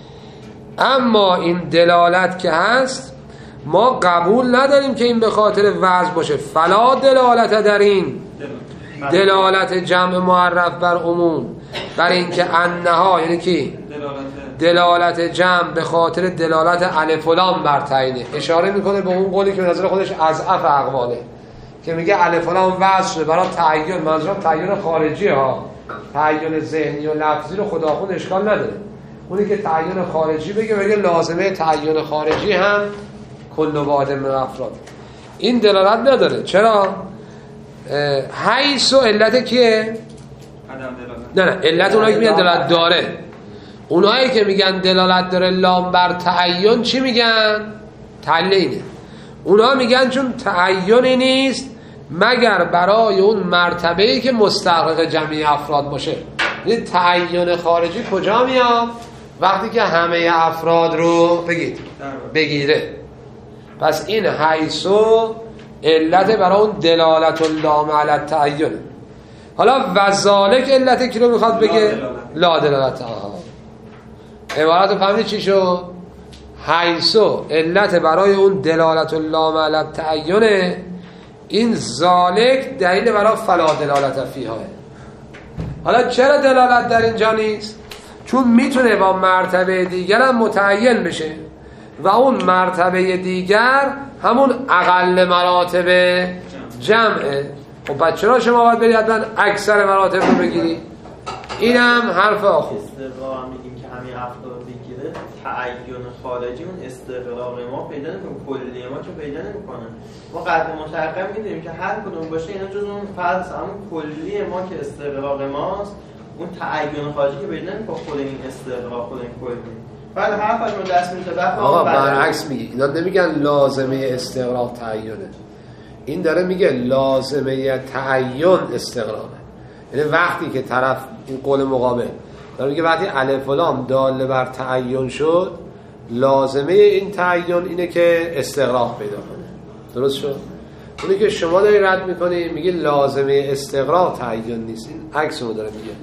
اما این دلالت که هست ما قبول نداریم که این به خاطر وضع باشه. فلا دلالت در این دلالت جمع معرف بر عموم، بر این که انها، یعنی کی؟ دلالت جمع به خاطر دلالت الف و لام بر تعیینه. اشاره میکنه به اون قولی که به نظر خودش اضعف اقواله که میگه الف و لام وضع شده برای تعین، منظورم تعین خارجی ها، تعین ذهنی و لفظی رو خداخون اشکال نداره. اونی که تعین خارجی بگه بگه لازمه تعین خارجی هم کل و واحد من افراد. این دلالت نداره. چرا؟ حیث و علت کیه؟ نه نه علت اونایی که میگن دلالت داره، اونایی که میگن دلالت داره لام بر تعین چی میگن؟ تعلینه. اونا میگن چون تعینی نیست مگر برای اون مرتبه‌ای که مستحقق جمعی افراد باشه. این تعین خارجی کجا میاد؟ وقتی که همه افراد رو بگید بگیره. پس این حیث و علت برای اون دلالت اللام علی التعین. حالا وذالک علت کی رو میخواد بگه؟ لا دلالت. عبارت رو فهمید چی شد؟ حیث و علت برای اون دلالت اللام علی التعین، این ذالک دلیل برای فلا دلالت فیها. حالا چرا دلالت در اینجا نیست؟ چون میتونه با مرتبه دیگر هم متعین بشه و اون مرتبه دیگر همون اقل مراتب جمعه. خب بعد چرا شما باید برید حتما اکثر مراتب رو بگیری؟ این هم حرف آخر. استقراق میگیم که همین افراد بگیره، تعین خارجی اون استقراق ما پیدا نمیکنه، کلی ما که پیدا نمیکنه. ما قدر متحقق میدونیم که هر کدوم باشه اینا جز اون فرض همون کلی ما که استقراق ماست، اون تعین خارجی که پیدا نمیکنه خود این استقراق خود این کلی. بعد حرفش رو دست میده بعد آقا برعکس میگه. اینا نمیگن لازمه استقراق تعینه، این داره میگه لازمه تعین استقراقه. یعنی وقتی که طرف این قول مقابل داره میگه وقتی الف و لام داله بر تعین شد، لازمه این تعین اینه که استقراق پیدا کنه. درست شد؟ اونی که شما داری رد میکنی میگه لازمه استقراق تعین نیست، این عکس رو داره میگه.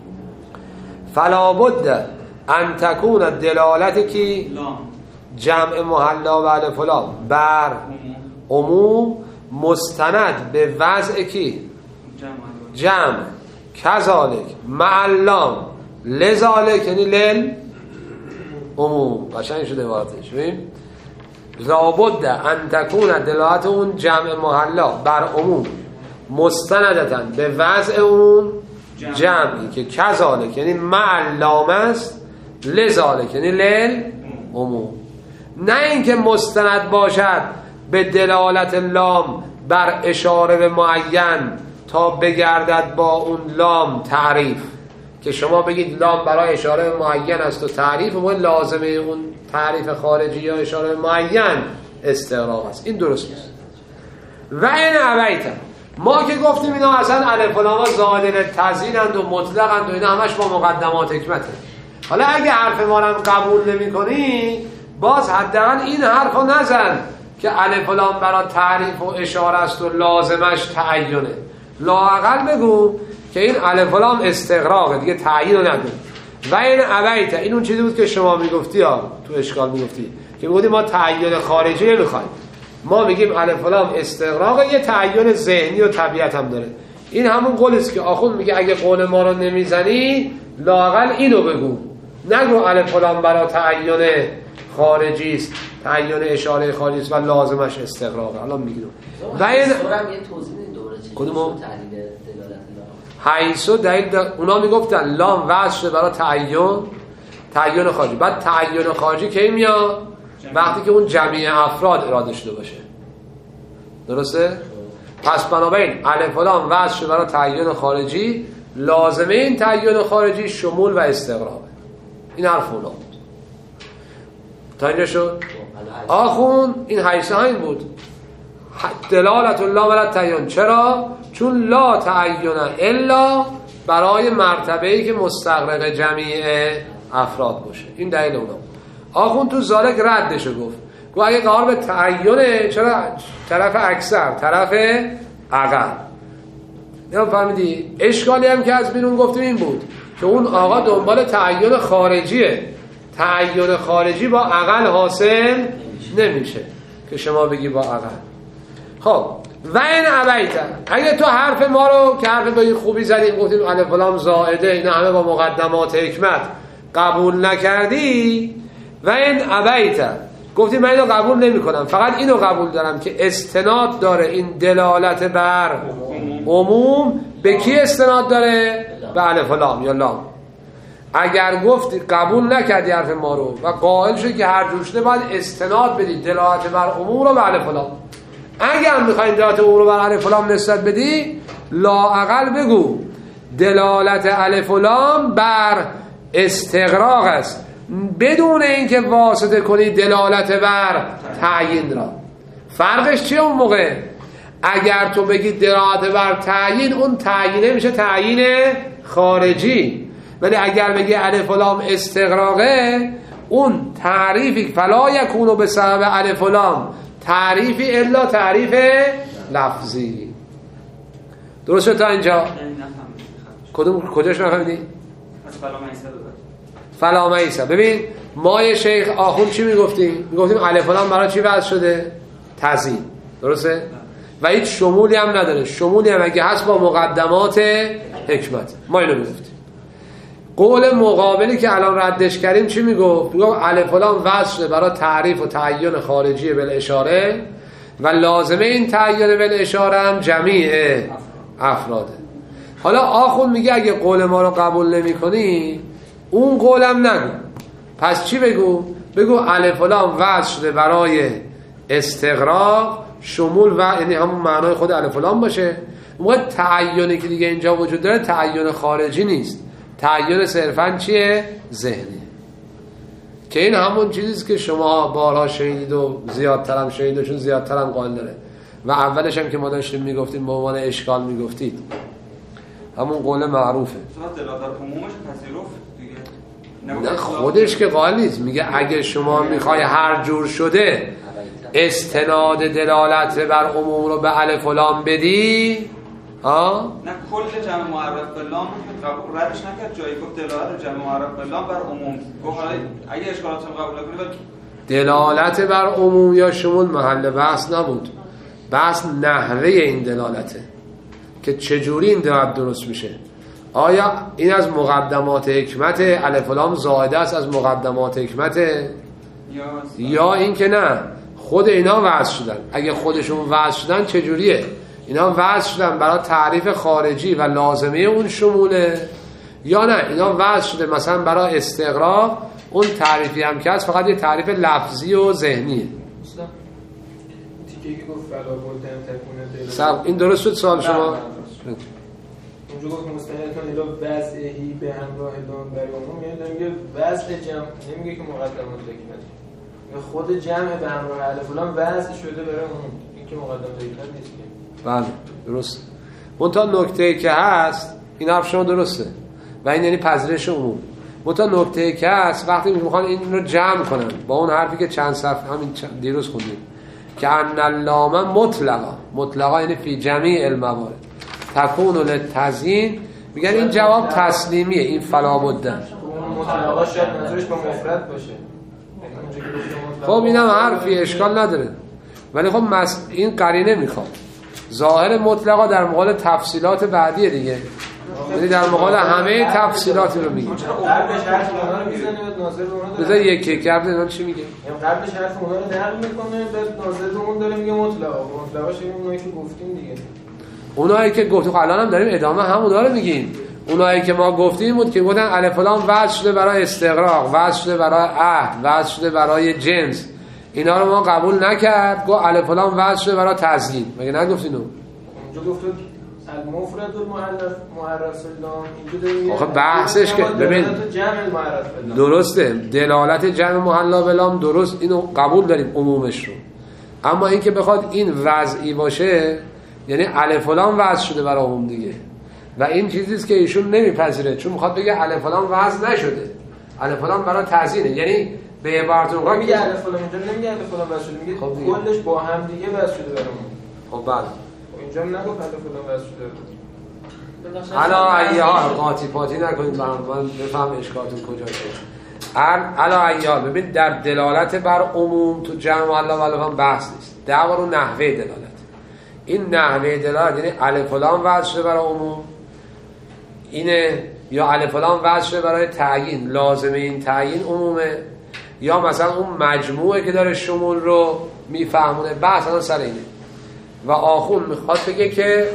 فلا بد ان تکون دلالت کی جمع محلا و الف و لام بر عموم مستند به وضع کی جمع کذالک معلام لذالک، یعنی لل عموم. قشنگ شده عبارتش. ببین لابد ان تکون دلالت اون جمع محلا بر عموم مستندتاً به وضع اون جمعی که کذالک یعنی معلام است، لذالک یعنی لل عموم. نه اینکه مستند باشد به دلالت لام بر اشاره به معین تا بگردد با اون لام تعریف، که شما بگید لام برای اشاره به معین است و تعریف و لازمه اون تعریف خارجی یا اشاره به معین استقراق است. این درست نیست. و این ابیتن ما که گفتیم اینا اصلا الف و لام ظاهر تزیینند و مطلقند و اینا همش با مقدمات حکمته. حالا اگه حرف ما رو قبول نمی‌کنی باز حداقل این حرفو نزن که الف و لام برای تعریف و اشاره است و لازمش تعینه. لااقل بگو که این الف و لام استقراقه، دیگه تعیین رو نگو. و این ابیت این اون چیزی بود که شما میگفتی ها تو اشکال میگفتی که میگفتی ما تعین خارجی نمیخوایم، ما میگیم الف و لام استقراقه، یه تعین ذهنی و طبیعت هم داره. این همون قولی است که آخوند میگه اگه قول ما رو نمیزنی لااقل اینو بگو، نگو الف و لام برای تعین خارجی است، تعین اشاره خارجی است و لازمش استقراقه. الان میگیم و این یه توضیح دوره چیزی کدومو تعلیل دلالت حیث و دلیل دا... اونا میگفتن لام وضع شده برای تعین تعین خارجی. بعد تعین خارجی کی میاد؟ وقتی که اون جمعی افراد اراده شده باشه. درسته؟ پس بنابراین الف و لام وضع شده برای تعین خارجی، لازمه این تعین خارجی شمول و استقراق. این حرف اونا بود. تا اینجا شد؟ آخون این حیث این بود دلالت اللام علی تعین. چرا؟ چون لا تعین الا برای مرتبه‌ای که مستغرق جمیع افراد باشه. این دلیل اونا. آخون تو ذالک ردشو گفت، گفت اگه قرار به تعینه چرا طرف اکثر، طرف اقل؟ نه فهمیدی؟ اشکالی هم که از بیرون گفتیم این بود که اون آقا دنبال تعین خارجیه، تعین خارجی با اقل حاصل نمیشه که شما بگی با اقل. خب و این ابیت، اگه تو حرف ما رو که حرف به خوبی زدیم گفتیم الف و لام زائده اینا همه با مقدمات حکمت قبول نکردی، و این ابیت گفتیم من اینو قبول نمی کنم، فقط اینو قبول دارم که استناد داره این دلالت بر عموم. به کی استناد داره؟ به الف و لام یا لام. اگر گفتی قبول نکردی حرف ما رو و قائل شدی که هر جور شده باید استناد بدی دلالت بر عموم رو به الف و لام، اگر میخواین دلالت عموم رو بر الف و لام نسبت بدی لااقل بگو دلالت الف و لام بر استغراق است، بدون اینکه واسطه کنی دلالت بر تعیین را. فرقش چیه اون موقع؟ اگر تو بگی دلالت بر تعیین، اون تعیینه میشه تعیین خارجی، ولی اگر بگی الف و لام استغراقه، اون تعریفی فلا یکونو به سبب الف و لام تعریفی الا تعریف لفظی. درست شد تا اینجا؟ کدوم کجاش نفهمیدی؟ فلا میسه. ببین ما یه شیخ آخون چی میگفتیم؟ میگفتیم الف و لام برای چی وضع شده؟ تزیین. درسته؟ و هیچ شمولی هم نداره. شمولی هم اگه هست با مقدمات حکمت. ما اینو میگفتیم. قول مقابلی که الان ردش کردیم چی میگفت؟ میگفت الف و لام وضع شده برای تعریف و تعین خارجی بالاشاره و لازمه این تعین بالاشاره هم جمیع افراده. حالا آخون میگه اگه قول ما رو قبول نمی کنی اون قولم نگو، پس چی بگو؟ بگو الف و لام وضع شده برای استغراق شمول و یعنی همون معنای خود الف و لام باشه. موقع تعیینی که دیگه اینجا وجود داره تعیین خارجی نیست، تعیین صرفاً چیه؟ ذهنی، که این همون چیزیست که شما بارها شنیدید و زیادتر هم شنیدید، چون زیادتر هم قائل داره و اولش هم که ما داشتیم میگفتیم به عنوان اشکال میگفتید، همون قول معروفه. نه خودش که قائل نیست، میگه اگه شما میخوای هر جور شده استناد دلالت بر عموم رو به الف و لام بدی، ها؟ نه کل جمع معرف به لام قبول ردش نکرد، جایی گفت دلالت جمع معرف به لام بر عموم. گفت حالا اگه اشکالاتم قبول نکنی دلالت بر عموم یا شمول محل بحث نبود، بحث نحوه این دلالته که چجوری این دلالت درست میشه. آیا این از مقدمات حکمت الف و لام زائده است از مقدمات حکمت یا این که نه خود اینا وضع شدن؟ اگه خودشون وضع شدن چجوریه؟ اینا وضع شدن برای تعریف خارجی و لازمه اون شموله، یا نه اینا وضع شده مثلا برای استغراق، اون تعریفی هم که هست فقط یه تعریف لفظی و ذهنیه. تیکه که گفت فلا بولتن تکونه سب این درست شد سوال شما؟ اونجا گفت مستندتون الا وضعهی به همراه لام برای عموم، یعنی میگه وضع جمع، نمیگه که مقدمات حکمت، میگه خود جمع به همراه الف و لام وضع شده برای عموم، این که مقدمات حکمت نیست. بله درست. منتها نکته که هست این حرف شما درسته و این یعنی پذیرش عموم. منتها نکته که هست وقتی میخوان این رو جمع کنن با اون حرفی که چند صفحه همین دیروز خوندیم که ان اللام مطلقا، مطلقا یعنی فی جمیع الموارد تکون للتزیین، میگن این جواب تسلیمیه، این فلا بودن. مطلقا شاید منظورش با مفرد باشه. خب اینم حرفی اشکال نداره، ولی خب مس... این قرینه میخواد. ظاهر مطلقا در مقابل تفصیلات بعدیه دیگه، یعنی در مقابل همه تفصیلاتی رو میگه. قبلش حرف اونا رو میزنه بعد ناظر به اونا بذار یک یک کرد اینا چی میگه؟ یعنی قبلش حرف اونا رو نقل میکنه بعد ناظر به اون داره میگه مطلقا. مطلقاش این اونایی که گفتیم دیگه. اونایی که گفتیم الان هم داریم ادامه همون داره میگیم. اونایی که ما گفتیم بود که گفتن الف و لام وضع شده برای استغراق، وضع شده برای عهد، وضع شده برای جنس. اینا رو ما قبول نکرد، گفت الف و لام وضع شده برای تزیین. مگه نگفتین اون؟ اونجا گفتید المفرد المعرف معرف اللام، اینجا داریم آخه بحثش که ببین جمع المعرف اللام درسته، دلالت جمع محلا بلام درست، اینو قبول داریم عمومش رو، اما اینکه بخواد این وضعی باشه یعنی الف و لام وضع شده برای عموم دیگه، و این چیزیست که ایشون نمیپذیره، چون میخواد بگه الف و لام وضع نشده، الف و لام برای تعظیمه، یعنی به عبارت اون میگه الف و لام اینجا نمیگه الف و لام وضع شده، میگه خب کلش با هم دیگه وضع شده برامون. خب بله اینجا نگفت الف و لام وضع شده. علا ایال قاطی پاتی نکنید برام، من بفهم اشکالتون کجاست. علا ایال ببین در دلالت بر عموم تو جمع محلا و لام بحث نیست، دعوا رو نحوه دلالت. این نحوه دلالت یعنی الف و لام وضع شده برای عموم اینه، یا الف و لام وضع شده برای تعیین، لازمه این تعیین عمومه، یا مثلا اون مجموعه که داره شمول رو میفهمونه. بحث الان سر اینه و آخون میخواد بگه که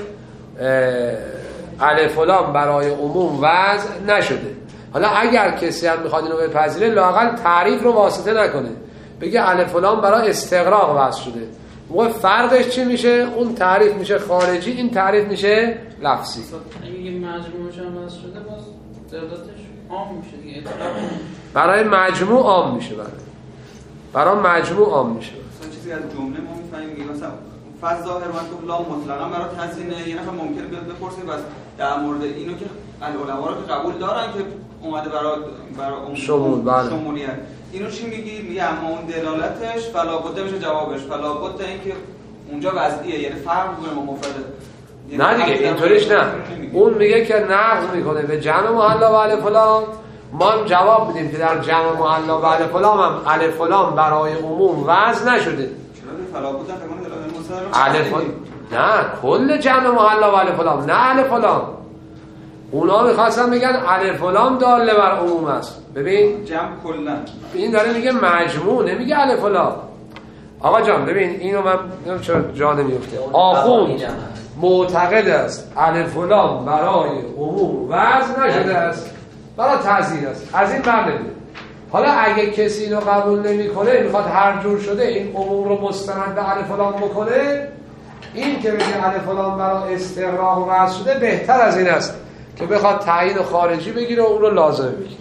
الف و لام برای عموم وضع نشده. حالا اگر کسی هم میخواد اینو بپذیره لااقل تعریف رو واسطه نکنه، بگه الف و لام برای استغراق وضع شده. موقع فرقش چی میشه؟ اون تعریف میشه خارجی، این تعریف میشه لفظی. اگه مجموعش هم وضع شده باز دلالتش عام میشه دیگه، برای مجموع عام میشه، برای برای مجموع عام میشه. مثلا چیزی از جمله ما میفهمیم مثلا فاز ظاهر و لام مطلقاً برای تزیینه، یه نفر ممکنه بیاد بپرسه بس در مورد اینو که العلماء رو که قبول دارن که اومده برای برای شمول بله شمولیت، اینو چی میگی؟ میگه اما اون دلالتش فلا بد میشه جوابش فلا بد، اینکه اونجا وضعیه، یعنی فرق میکنه با مفرد. نه دیگه اینطوریش نه، اون میگه که نقض میکنه به جمع محلا و الف و لام. ما جواب میدیم که در جمع محلا و الف و لام هم الف و لام برای عموم وضع نشده. چرا فلا بد الف و نه کل جمع محلا و الف و لام، نه الف و لام. اونا میخواستن میگن الف و لام داله بر عموم است. ببین جمع کلا این داره میگه مجموع، نمیگه الف و لام. آقا جان ببین اینو من نمیدونم چرا جا نمیفته. آخوند معتقد است الف و لام برای عموم وضع نشده است، برای تعزیر است، از این بر نمیده. حالا اگه کسی اینو قبول نمیکنه، میخواد هر جور شده این عموم رو مستند به الف و لام بکنه، این که بگه الف و لام برای استغراق وضع شده بهتر از این است که بخواد تعیین خارجی بگیره و اون رو لازمه بگیره.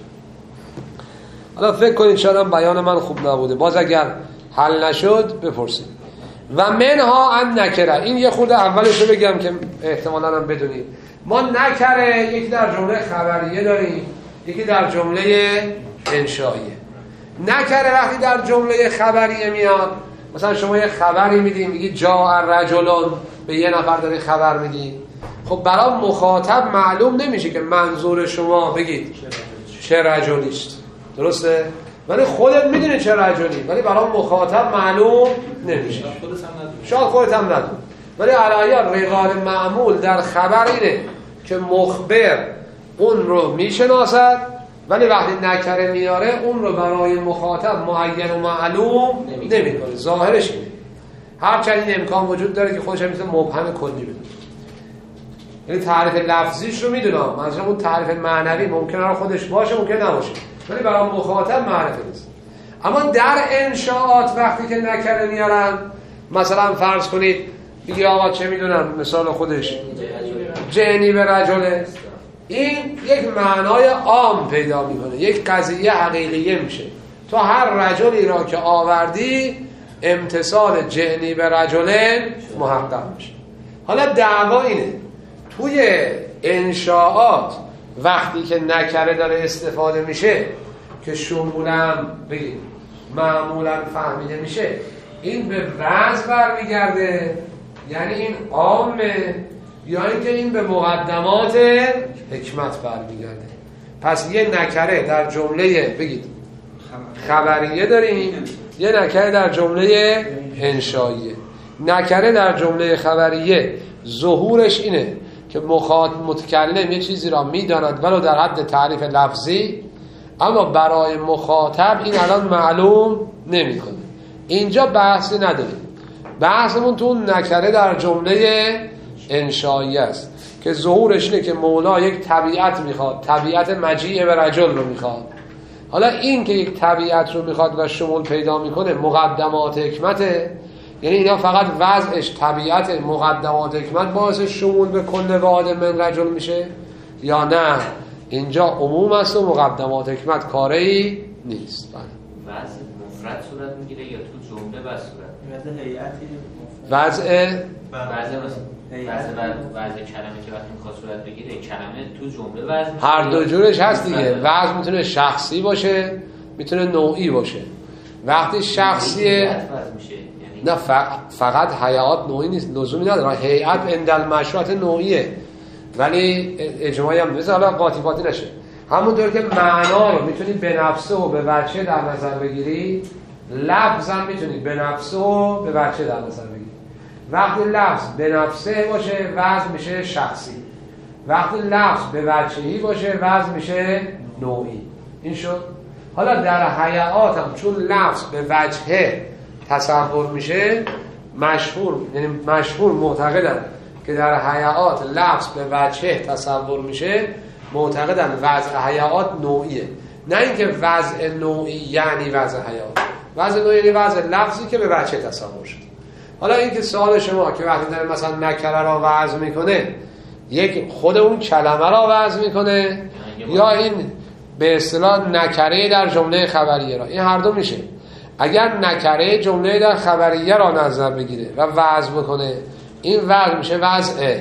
حالا فکر کنید شاید هم بیان من خوب نبوده، باز اگر حل نشد بپرسید. و منها ان نکره، این یه خورده اولش رو بگم که احتمالاً هم بدونید. ما نکره یکی در جمله خبریه داریم، یکی در جمله انشائیه. نکره وقتی در جمله خبریه میاد، مثلا شما یه خبری میدین میگی جاء الرجلون، به یه نفر داری خبر میدی، خب برای مخاطب معلوم نمیشه که منظور شما بگید چه رجلی است، درسته؟ ولی خودت میدونی چه رجلی، ولی برای مخاطب معلوم نمیشه، شاید خودت هم ندونی. ولی علیه روال معمول در خبر اینه که مخبر اون رو میشناسد، ولی وقتی نکره میاره اون رو برای مخاطب معین و معلوم نمیکنه. ظاهرش اینه، هرچند این امکان وجود داره که خودش هم مثل مبهم کلی بدونه، یعنی تعریف لفظیش رو میدونم، مثلا اون تعریف معنوی ممکنه خودش باشه ممکنه نباشه، ولی برای مخاطب معرفه نیست. اما در انشاءات وقتی که نکره میارن، مثلا فرض کنید بگی آقا چه میدونم مثال خودش جنی به رجله، این یک معنای عام پیدا میکنه، یک قضیه حقیقیه میشه. تو هر رجلی را که آوردی امتصال جنی به رجله محقق میشه. حالا دعوا اینه توی انشاءات وقتی که نکره داره استفاده میشه که شمولا بگید معمولا فهمیده میشه، این به وضع برمیگرده، یعنی این عامه، یا اینکه این به مقدمات حکمت برمیگرده. پس یه نکره در جمله بگید خبریه داریم، یه نکره در جمله انشائیه. نکره در جمله خبریه ظهورش اینه که مخاطب متکلم یه چیزی را میداند ولو در حد تعریف لفظی، اما برای مخاطب این الان معلوم نمیکنه. اینجا بحثی نداریم، بحثمون تو نکره در جمله انشائیه است که ظهورش اینه که مولا یک طبیعت میخواد، طبیعت مجیء به رجل رو میخواد. حالا این که یک طبیعت رو میخواد و شمول پیدا میکنه مقدمات حکمته، یعنی اینا فقط وضعش طبیعت مقدمات حکمت باعث شمول به کل وعاد من رجل میشه یا نه اینجا عموم است و مقدمات حکمت کاری نیست؟ وضع مفرد صورت میگیره یا تو جمله بس صورت؟ وضع هیئتی وضع وضع وضع کلمه که وقتی میخواد صورت بگیره کلمه تو جمله وضع هر دو جورش هست دیگه. وضع میتونه شخصی باشه میتونه نوعی باشه. وقتی شخصیه نه فقط هیئات نوعی نیست، لزومی نداره. هیئت اندل مشروعات نوعیه ولی اجماعی هم نیست. حالا قاطی قاطی نشه. همونطور که معنا رو میتونی به نفسه و به وجه در نظر بگیری، لفظ هم میتونی به نفسه و به وجه در نظر بگیری. وقتی لفظ به نفسه باشه وضع میشه شخصی، وقتی لفظ به وجهی باشه وضع میشه نوعی. این شد. حالا در هیئات هم چون لفظ به وجهه تصور میشه مشهور، یعنی مشهور معتقدن که در هیئات لفظ به وجهه تصور میشه، معتقدن وضع هیئات نوعیه، نه اینکه وضع نوعی یعنی وضع هیئات. وضع نوعی یعنی وضع لفظی که به وجهه تصور شد. حالا اینکه سوال شما که وقتی داره مثلا نکره را وضع میکنه یک خود اون کلمه را وضع میکنه یا این به اصطلاح نکره در جمله خبریه را، این هر دو میشه. اگر نکره جمله در خبریه را نظر بگیره و وضع بکنه این وضع میشه وضع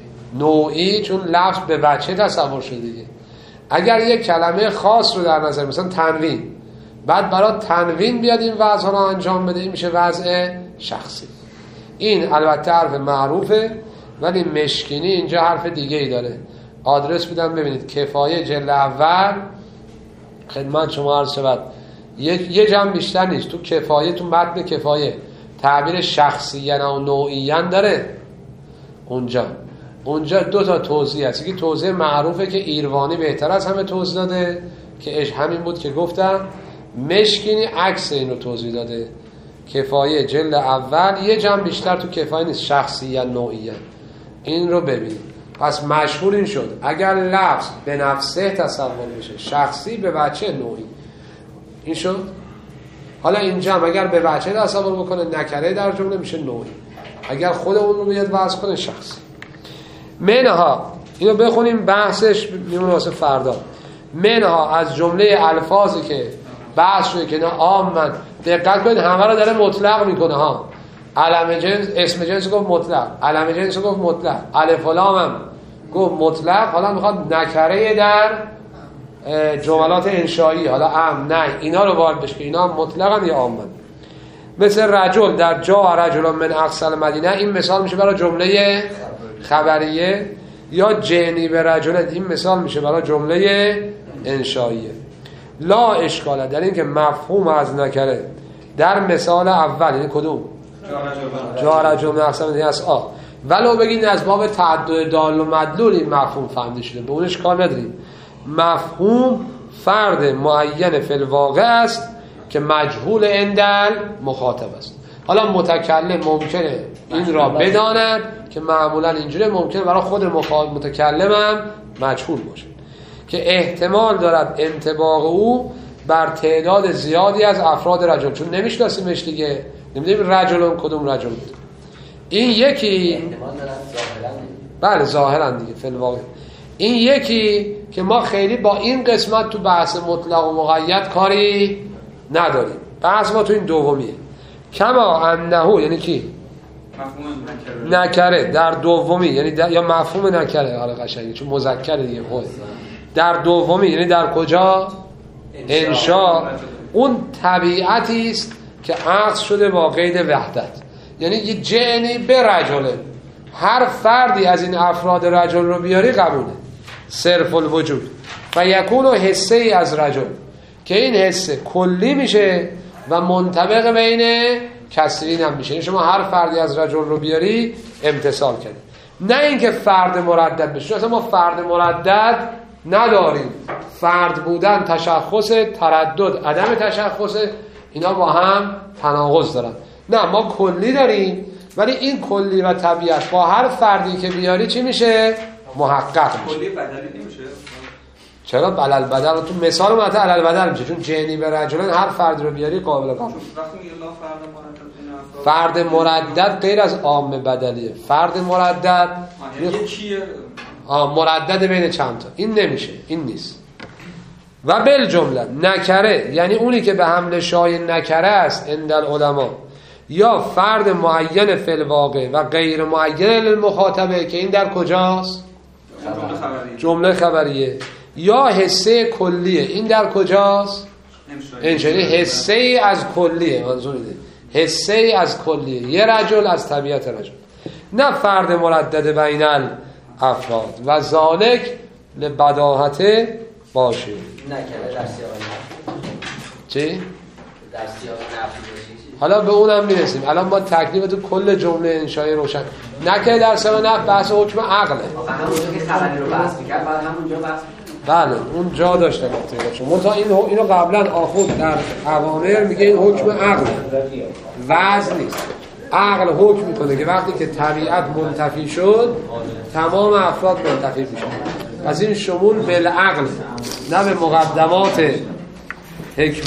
نوعی چون لفظ به وجه تصور شده دیگه. اگر یک کلمه خاص رو در نظر مثلا تنوین بعد برای تنوین بیاد این وضع را انجام بده این میشه وضع شخصی. این البته حرف معروفه ولی مشکینی اینجا حرف دیگه ای داره. آدرس بدم ببینید کفایه جلد اول خدمت شما عرض شود یه, یه جمع بیشتر نیست. تو کفایه تو متن کفایه تعبیر شخصیاً و نوعیاً داره. اونجا اونجا دو تا توضیح هست. یکی توضیح معروفه که ایروانی بهتر از همه توضیح داده که اش همین بود که گفتم. مشکینی عکس این رو توضیح داده. کفایه جلد اول یه جمع بیشتر تو کفایه نیست، شخصیاً نوعیاً. این رو ببینید. پس مشهور این شد اگر لفظ به نفسه تصور میشه شخصی به وجه نوعی. این شد. حالا اینجا هم اگر به وجه تصور بکنه نکره در جمله میشه نوعی، اگر خود اون رو بیاد وضع کنه شخصی. منها اینو بخونیم بحثش میمونه واسه فردا. منها از جمله الفاظی که بحث شده که نه عام من دقت کنید همه رو داره مطلق میکنه ها. علم جنس اسم جنس گفت مطلق، علم جنس گفت مطلق، الف و لام هم گفت مطلق. حالا میخواد نکره در جملات انشایی حالا ام نه اینا رو وارد بشه که اینا هم مطلقن یا عامن. مثل رجل در جا رجل من اقصى المدینه این مثال میشه برای جمله خبریه، یا جنی به رجل این مثال میشه برای جمله انشاییه. لا اشکاله در این که مفهوم از نکره در مثال اول یعنی کدوم جا رجل من اقصى المدینه است آ ولو بگید از باب تعدد دال و مدلول این مفهوم فهمیده شده به اونش کار نداریم. مفهوم فرد معین فی الواقع است که مجهول اندل مخاطب است. حالا متکلم ممکنه این را بداند که معمولا اینجوری ممکنه برای خود متکلم هم مجهول باشه که احتمال دارد انطباق او بر تعداد زیادی از افراد رجل، چون نمیشناسیمش دیگه نمیدونیم رجلون کدوم رجل بود. این یکی احتمال دارد ظاهرا بله ظاهرا دیگه فی الواقع. این یکی که ما خیلی با این قسمت تو بحث مطلق و مقید کاری نداریم. بحث ما تو این دومیه. کما انه یعنی کی؟ مفهوم نکره. نکره در دومی یعنی در... یا مفهوم نکره حالا قشنگه چون مذکره دیگه خود. در دومی یعنی در کجا؟ انشا. اون طبیعتی است که عقد شده با قید وحدت. یعنی یه جنی به رجله هر فردی از این افراد رجل رو بیاری قبوله صرف الوجود و یکون حسه ای از رجل که این حسه کلی میشه و منطبق بین کسرین هم میشه. شما هر فردی از رجل رو بیاری امتصال کنی، نه اینکه فرد مردد بشه. اصلا ما فرد مردد نداریم. فرد بودن تشخص، تردد عدم تشخص، اینا با هم تناقض دارن. نه ما کلی داریم ولی این کلی و طبیعت با هر فردی که بیاری چی میشه؟ محقق میشه. کلی بدلی نمیشه؟ چرا بلل بدل؟ تو مثال اومده علل بدل میشه چون جنی به رجلن هر فرد رو بیاری قابل قبول. وقتی میگه لا فرد مرتب فرد مردد غیر از عام بدلیه. فرد مردد یکیه آه مردد بین چند تا، این نمیشه، این نیست. و بل جمله نکره یعنی اونی که به حمل شای نکره است عند العلماء، یا فرد معین فی الواقع و غیر معین للمخاطبه که این در کجاست؟ جمله خبریه. جمله خبریه. یا حصه کلیه، این در کجاست؟ انشایی حصه ای از کلیه، منظور اینه حصه ای از کلیه، یه رجل از طبیعت رجل، نه فرد مردد بین الافراد. و ذالک لبداهت باشه. نکره در سیاق نفی. چی؟ در سیاق نفی باشی. حالا به اونم میرسیم. الان با تکلیف تو کل جمله انشایی روشن. نکره در سیاق نفی بحث حکم عقله. آخه همونجا که خبری رو بحث میکرد بعد همونجا بحث میکرد. بله اون جا داشته نقطه شما تا اینو اینو قبلا آخوند در اوامر میگه این حکم عقل وضع نیست. عقل حکم میکنه که وقتی که طبیعت منتفی شد تمام افراد منتفی میشن. پس این شمول بالعقل نه به مقدمات حکمت.